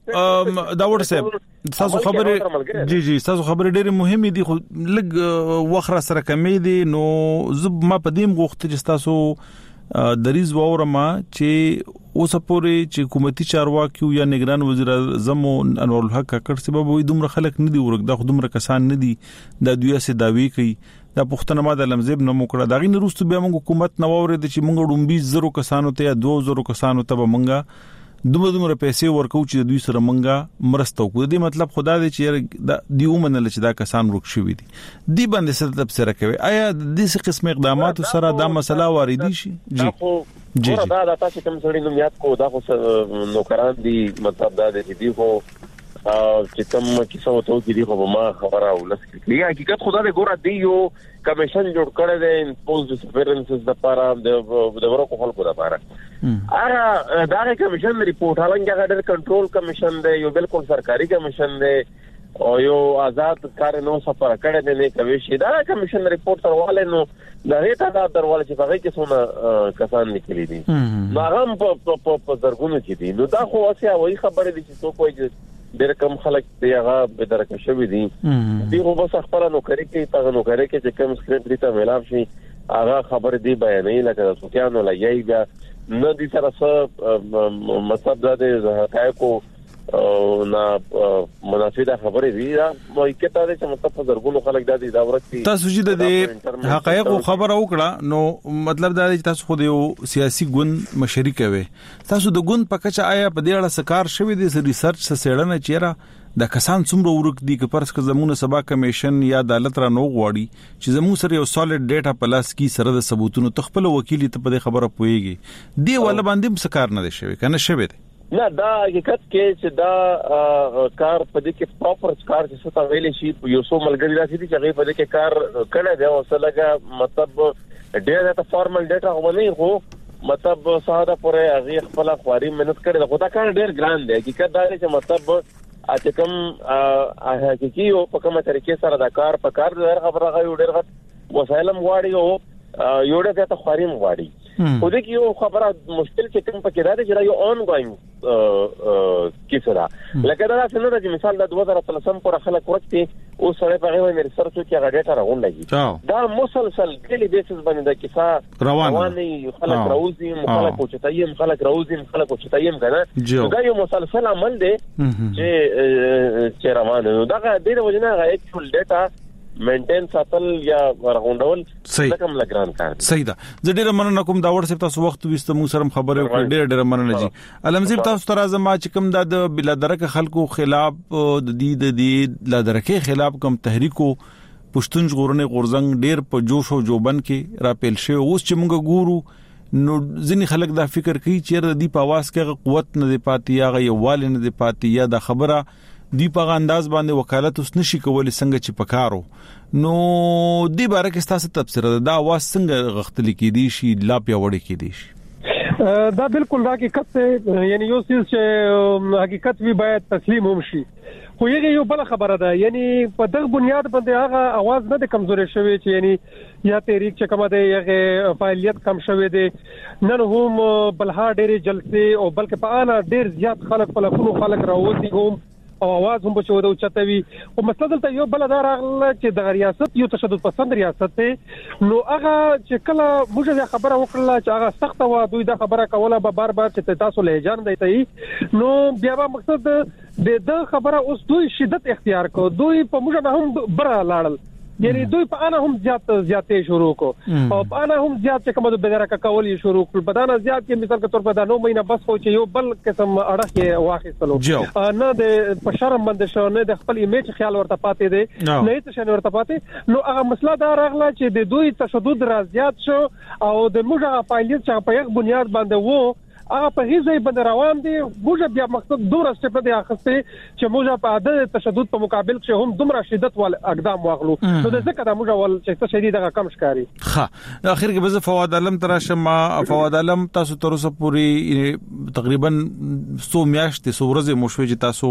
Speaker 3: لګ دا ور صاحب تاسو خبره جی تاسو خبره ډېره مهمه دي خو لګ وخره سره کمې دي نو زب ما پدیم غوښته چې تاسو دریز وورما چې اوس پورې چې حکومتي چارواکي یا نگران وزیر اعظم انور الحق ککړ سبب وي دومره خلک نه دی ورګ دا دومره کسان نه دي د دوی سه داوی کوي دا پښتنه ما د لمزب نه موکړه دا غي نه روستو بیا موږ حکومت نو اورید چې موږ ډومبي زرو کسانو ته یا 2000 کسانو ته موږ دومره پیسې ورکو چې دوی سره موږ مرسته وکړو دې مطلب خدا دې چې دی ومنل چې دا کسان ورک شوی دي دی باندې څه تفسیر کوي آیا د دې قسم اقدامات سره دا مسله واردی شي
Speaker 9: جی دا تاسو کوم سړی نو یاد کو دا خو نوکران دي مطلب دا دې خو چې کوم کیسه وته کې دی خو ما خبره ولس کې حقیقت خدا دې ګوره دی یو کمیشن جوړ کړی دی پوز ډیسپیرنسز د لپاره د ورکو خلکو لپاره هغه دا کمیشن ریپورت هلنګ هغه د کنټرول کمیشن دی یو بالکل سرکاري کمیشن دی او یو آزاد کار نو سفر کړی دی کوي شي دا کمیشن ریپورت ورواله نو دا هیته دا درواله چې هغه کې څونه کسان نکلي دي نو هغه په زرګونو کې دي نو دا خو اسیا وایي خبره دي چې څوک وایي ډېر کم خلک دی هغه به درک شوی دي دی خو بس خبره نو کوي چې نو کوي چې کوم سکرپټ دي ته ملاو شي هغه خبر دی بیانې لکه سوتیانو لایي دا نه دي سره څه مطلب دا دی حقایقو نه منافیده خبره دی دا مو کته دا چې مطلب زرګونو خلک دا دي دا ورته
Speaker 3: تاسو چې د حقایقو خبره وکړه نو مطلب دا دی چې تاسو خو د سیاسي ګوند مشري کوي تاسو د ګوند په کچه آیا په دې اړه سکار شوی دی ریسرچ سره چیرې د کسان څومره ورک دي چې پرس که زمونه سبا کمیشن یا عدالت را نو غواړي چې زمو سره یو سالډ ډیټا پلاس کی سره د ثبوتونو تخپل وکیل ته په خبره پويږي دی ول باندې سکار نه دی شوی کنه شوی دی
Speaker 9: نه دا حقیقت کې چې دا کار په دې کې پراپر کار چې څه ویلې شي یو څو ملګری راځي چې هغه په دې کې کار کړی دی او سلګه مطلب ډېر د فارمل ډیټا غوښنه خو مطلب ساده پرې هغه خپل خواري مهنت کړي دا کار ډېر ګران دی حقیقت دا چې مطلب چې کوم حقيقي او په کومه طریقې سره دا کار په کار د خبره غوړي ډېر غټ وسایل غواړي او یو ډېر ته خوریم غواړي خو دې کې یو خبره مشکل چې کوم پکې راځي چې یو اون ګوینګ کیسه ده لکه دا څنګه د مثال د 2013 پر خلک ورته او سره په غوړي مې ریسرچ کې هغه ډیټا راغونډي دا مسلسل ډیلی بیسس باندې د کیسه رواني خلک راوځي خلک اوچتایم خلک راوځي خلک اوچتایم کنه دا یو مسلسل عمل دی چې روان دا د دې وجنه هغه اکچوال ډیټا مینټین ساتل یا ورغونډول څنګه لګران کار
Speaker 3: صحیح ده زه ډیره مننه کوم دا وړ سپتا سو وخت وست مو سره خبرې وکړې ډیره مننه جی علمزیب تاسو تر ازما چې کوم د بلادرکه خلکو خلاف د دې لادرکه خلاف کوم تحریکو پښتون ژغورنې غورزنګ ډیر په جوش او جوبن کې را پیل شوی اوس چې موږ ګورو نو ځینې خلک دا فکر کوي چې د دې په आवाज کې قوت نه دی پاتې یا یووال نه دی پاتې یا د خبره دی په انداز باندې وکالت اوس نشي کولای څنګه چې پکارو نو دی باره کې تاسو تفسیر دا आवाज څنګه غختل کېدی شي لا پیوړی کېدی شي
Speaker 4: دا بالکل حقیقت یعنی یو څه چې حقیقت وی باید تسلیم هم شي خو یو بل خبره ده یعنی په دغه بنیاد باندې هغه आवाज نه د کمزوري شوی چې یعنی یا تحریک چې کومه ده هغه فعالیت کم شوی دی نن هم بلها ډېر جلسه او بلکې په انا ډېر زیات خلک په لفونو خلک راوځي هم او आवाज هم بچو د چتوي او مثلا ته یو بل دار چې د ریاست یو تشدد پسند ریاست ته نو هغه چې کله موږ خبره وکړه چې هغه سخت و دوی د خبره کوله به بار چې تاسو لهجان دی ته نو بیا به مقصد د خبره اوس دوی شدت اختیار کو دوی په موږ نه هم بر لاړل یعنی دوی په انا هم زیاتې شروع کو او په انا هم زیات چې کومه د بدرکه کول شروع کړ په دانا زیات کې مثال کے طور په دا 9 مهینه بس خو چې یو بل قسم اړه کې واخیستلو نه د په شرم باندې شو نه د خپل ایمیج خیال ورته پاتې دی نه څه شنه ورته پاتې نو هغه مسله دا راغله چې د دوی تشدد را زیات شو او د موږ فعالیت چې په یک بنیاد باندې وو هغه په هیڅ باندې روان دي موږ بیا مقصد دوره سټپ دی اخستې چې موږ په عادت تشدد په مقابل کې هم دومره شدت ول اقدام واغلو نو د ذکر د موږ ول چې څه شدید هغه کم ښکاری
Speaker 3: ها اخر کې به فواد علم تراشم فواد علم تاسو تر اوسه پوری تقریبا 100 میاشتې سورزه مشوي تاسو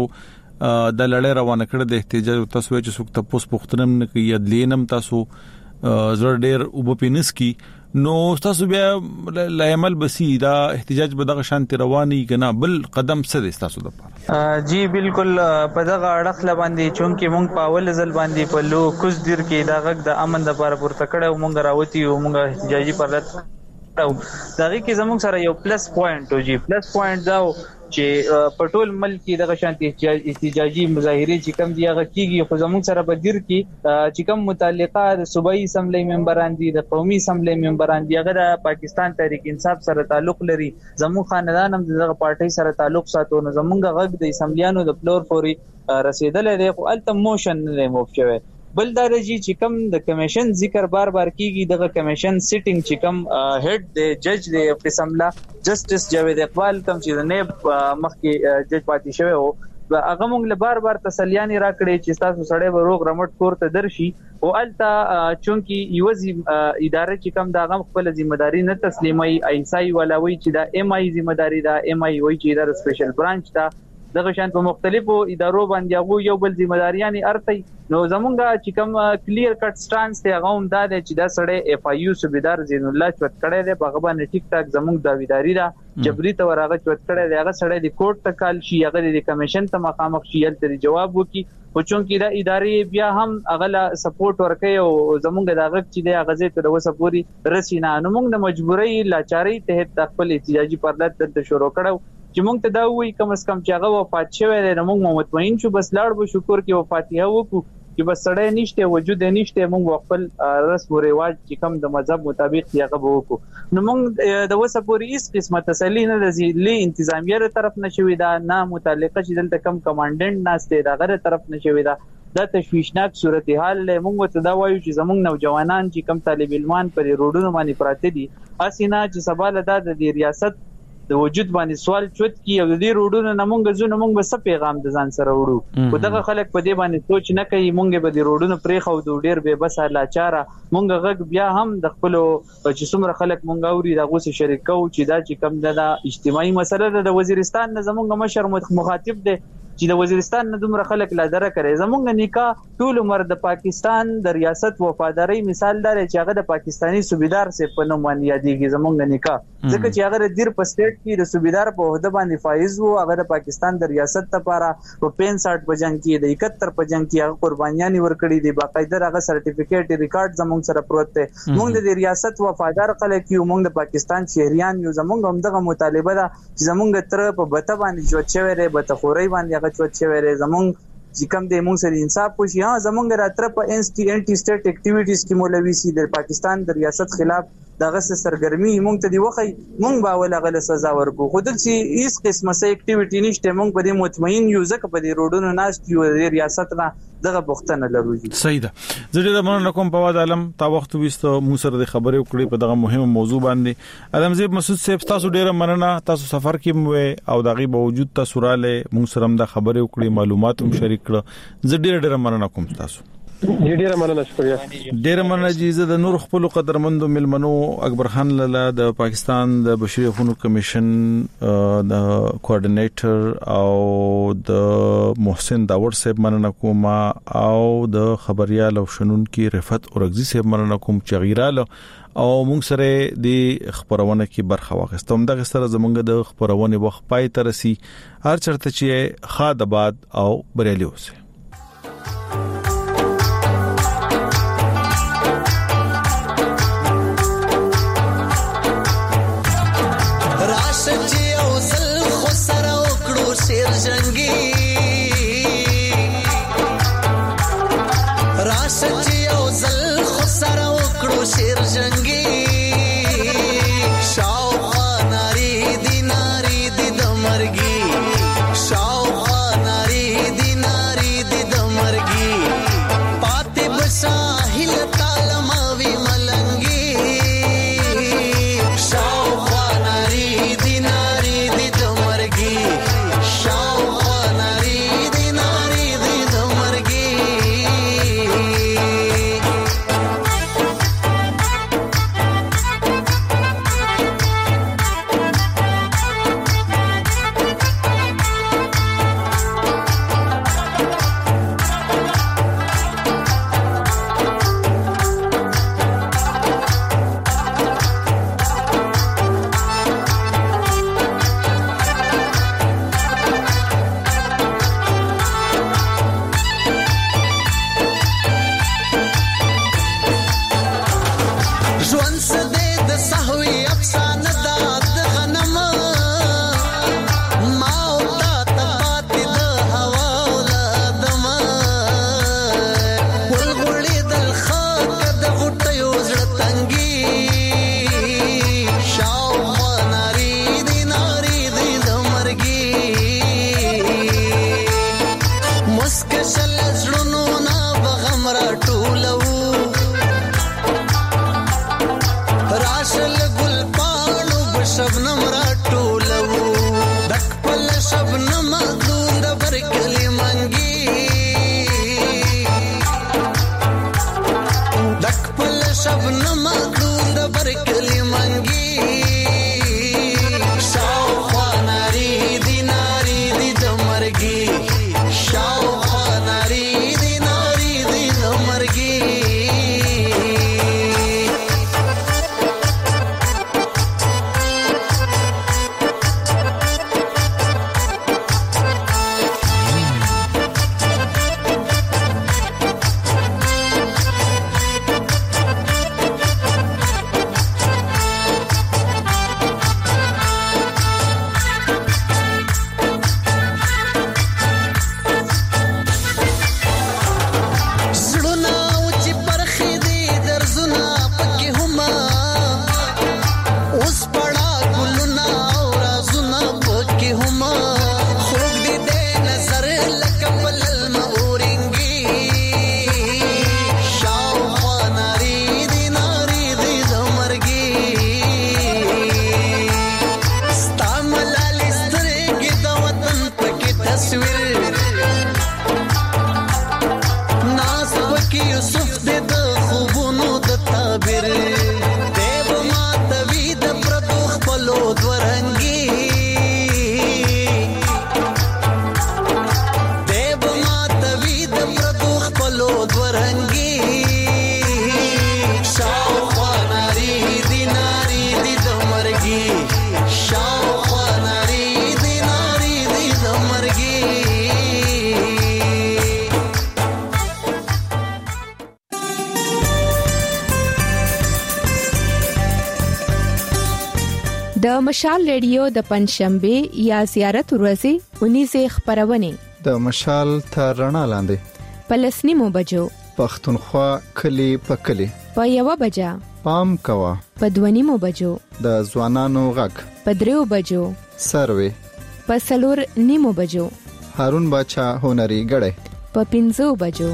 Speaker 3: د لړۍ روانه کړه د احتجاج تاسو چې څوک تاسو پختنم نه کوي ادلینم تاسو زړه ډیر وبپینس کی نو تاسو بیا لایمل بسی دا احتجاج به دغه شانت رواني کنه بل قدم څه دي تاسو د پاره
Speaker 5: جی بالکل په دغه اړه باندې چونکی مونږ په اول ځل باندې په لو کوز دیر کې دا غږ د امن د لپاره پورته کړو مونږ راوتی او مونږ احتجاجي پرلط دغه کې زموږ سره یو پلس پوینټ او جی پلس پوینټ دا چې په ټول ملک کې دغه شانتي احتجاجي مظاهره چې کوم دی هغه کیږي خو زموږ سره په دیر کې چې کوم متعلقه د صوبایي اسمبلی ممبران دي د قومي اسمبلی ممبران دي هغه د پاکستان تحریک انصاف سره تعلق لري زموږ خاندان هم دغه پارټي سره تعلق ساتو نو زموږ غږ د اسمبلیانو د فلور فوري رسیدل دی خو الته موشن نه موف شوی بل درجه چې کوم د کمیشن ذکر بار کیږي دغه کمیشن سیټینګ چې کوم هډ د جج د اسمبلا جسټس جاوید اقبال کوم چې نه مخکې جج پاتې شوی او هغه موږ له بار تسلیاني راکړي چې تاسو سړی به روغ رمټ کور ته درشي او الته چونکی یوزي اداره چې کوم دا غو خپل ځمېداري نه تسلیمي ایسای ولوي چې دا ام ای ځمېداري دا ام ای وای چې دا سپیشل برانچ دا دغه شان په مختلفو ادارو باندې هغه یو بل ځمېداریانی ارتي نو زمونږه چې کوم کلیر کټ سټانس ته هغه هم دا چې دا سړی اف ای یو صوبیدار زین الله چوت کړي دی په غبا نه ټیک ټاک زمونږ داویداری دا جبري ته ورغه چوت کړي دی هغه سړی د کوټ ته کال شي هغه د کمیشن ته مخامخ شي تل جواب وکي او چونکی دا ادارې بیا هم اغلا سپورټ ورکي او زمونږ دا غږ چې دی هغه زه ته وسه پوری رسینا نو موږ د مجبورۍ لاچاري ته خپل احتجاجي پرلط د شروع کړو چې موږ ته دا وی کم از کم چې هغه وفات شوی دی نو موږ مطمئن شو بس لاړ به شکر کې وفاتیه وکړو چې بس سړی نشته وجود نشته موږ خپل رسم او رواج چې کم د مذهب مطابق هغه وکړو نو موږ د وسه پوری هیڅ قسمه تسلی نه لې انتظامیه طرف نشوي دا نه متعلقه چې دلته کم کمانډنټ ناشته دا غره طرف نشوي دا تشویشناک صورتحال موږ ته دا وایو چې زموږ نوجوانان چې کم طالب علمان پر روډونو باندې پراته دي اسینه چې سباله د ریاست د وجود باندې سوال چوت کی او د دې روډونو نمونږ زونه مونږ به څه پیغام د ځان سره وړو خو دغه خلک په دې باندې سوچ نه کوي مونږ به د روډونو پرې خو د ډیر به بس لاچاره مونږ غږ بیا هم د خپل چې څومره خلک مونږ اوري د غوسه شریکو چې دا چې کم د اجتماعي مسله د وزیرستان نه زمونږ مشر مخاطب دی چې د وزیرستان نه دومره خلک لا دره کوي. زمونږ نکاح ټول عمر د پاکستان د ریاست وفاداری مثال دی چې هغه د پاکستانی صوبیدار سي په نوم باندې یادېږي. زمونږ نکاح ځکه چې هغه د دیر په سټیټ کې د صوبیدار په عہده باندې فایز وو. هغه د پاکستان د ریاست لپاره په 65 په جنگ کې د 71 په جنگ کې هغه قربانيان ورکړي دي. باقاعده هغه سرټیفیکیټ ریکارډ زمونږ سره پروت دی. موږ د ریاست وفادار خلک یو، موږ د پاکستان شهريان یو. زمونږ همدغه مطالبه ده چې زمونږ تر په بته باندې جوړ شوی دی، بته خوري باندې هغه جوړ شوی دی. زمونږ چې کوم د موږ سره انصاف وشي. زمونږ راتره په انټي سټیټ اکټیویټیز کې مولوي سي د پاکستان د ریاست خلاف دغه سرګرمي مونږ ته دی وخی، مونږ به ول غل سزا ورکو. خو دل چې هیڅ قسمه سه اکټیویټی نشته. مونږ په دې مطمئن یو ځکه په دې روډونو ناشت یو د ریاست نه دغه بوختنه لرو.
Speaker 3: صحیح ده. زه دې مننه کوم په واد عالم تا وخت وستو مو سره د خبرې وکړې په دغه مهمه موضوع باندې. ادمزیب مسعود صاحب تاسو ډیره مننه. تاسو سفر کې مو او دغه باوجود تاسو رااله مو سره د خبرې وکړې، معلومات هم شریک کړه. زه ډیره مننه کوم تاسو.
Speaker 4: ډیره مننه، شکریہ.
Speaker 3: ډیره مننه جی. زه د نور خپل قدرمندو ملمنو اکبر خان لاله د پاکستان د بشري حقوقو کمیشن د کوارډینیټر او د محسن داور صاحب مننه کوم او د خبريال او شنون کې رفعت اورغزي صاحب مننه کوم چې غیراله او موږ سره د خبرونه کې برخه واخیستم. دغه سره زمونږ د خبرونه وخت پای ترسي هر چرته چې خاد آباد او بریالي اوسه.
Speaker 7: شیر جنگی راشد یو زل خسر وکړو شیر جنگی شاو ناری دی د مرګي شاو ناری دی د مرګي پاتې بساحل تالماوي ملنګي شاو ناری دی د مرګي شاوخوا ناری دی د مرګي
Speaker 2: د مشال ریډیو د پنځشنبه یا زیارت ورځې 19 خبرونه
Speaker 10: د مشال تر رڼا لاندې
Speaker 2: پلسنیمو بجو
Speaker 10: پښتونخوا کلی په کلی
Speaker 2: په 1 بجا
Speaker 10: پام کوا
Speaker 2: په 2 بجو
Speaker 10: د ځوانانو غږ
Speaker 2: په 3 بجو
Speaker 10: سروي
Speaker 2: په 4 بجو
Speaker 10: هارون باچا هنري غړې
Speaker 2: په 5 بجو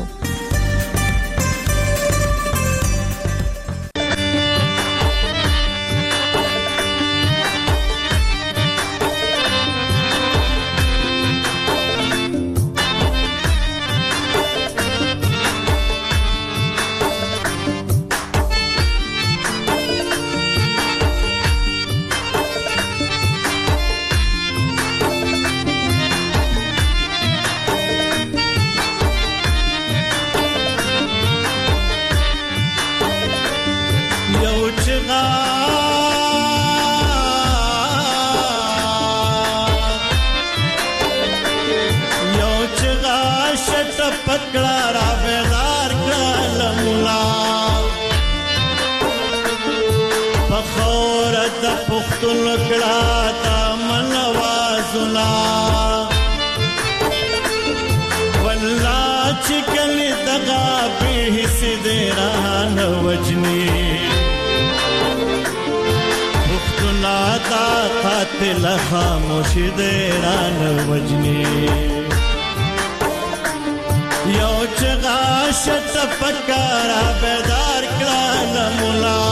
Speaker 11: قاتل خاموش دیران وجنی یو چغا شت پکارا بیدار کلان مولا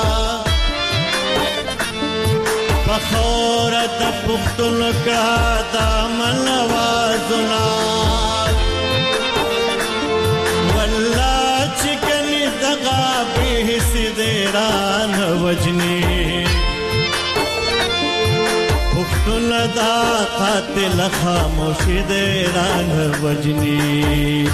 Speaker 11: پخورت پختن کراتا من وازنا واللہ چکنی دغا بیس دیران وجنی دا قاتل خاموش دیران وجنی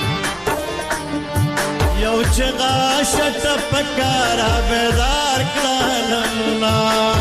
Speaker 11: یو چغا شت پکارا بیدار کلانمنا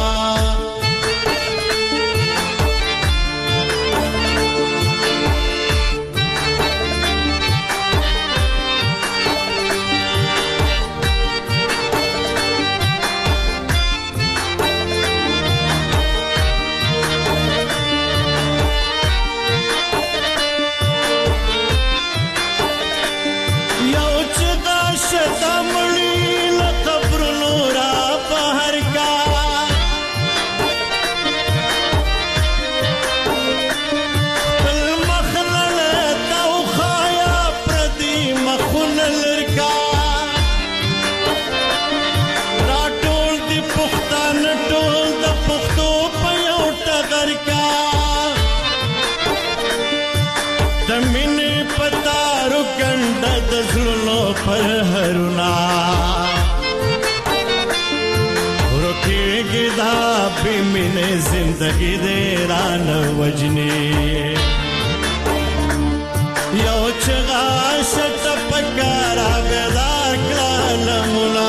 Speaker 11: زندگی دیران وجنی یو چغا شت پکارا بیدار کلان مولا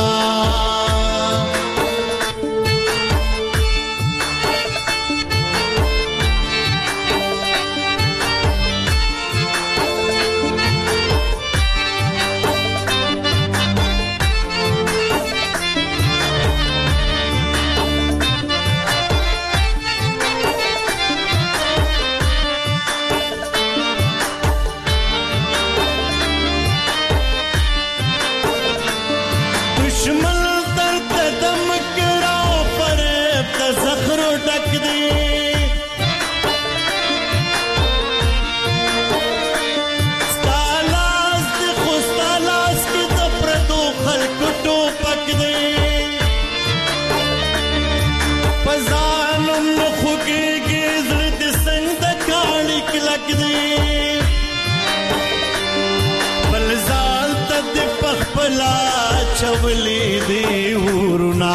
Speaker 11: چولی دی ورنا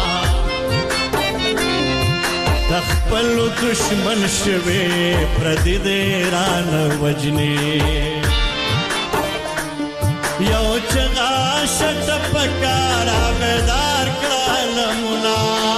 Speaker 11: تخپل دشمن شوی پردی دیران وجنی یو چغا شت پکارا بیدار کلالمنا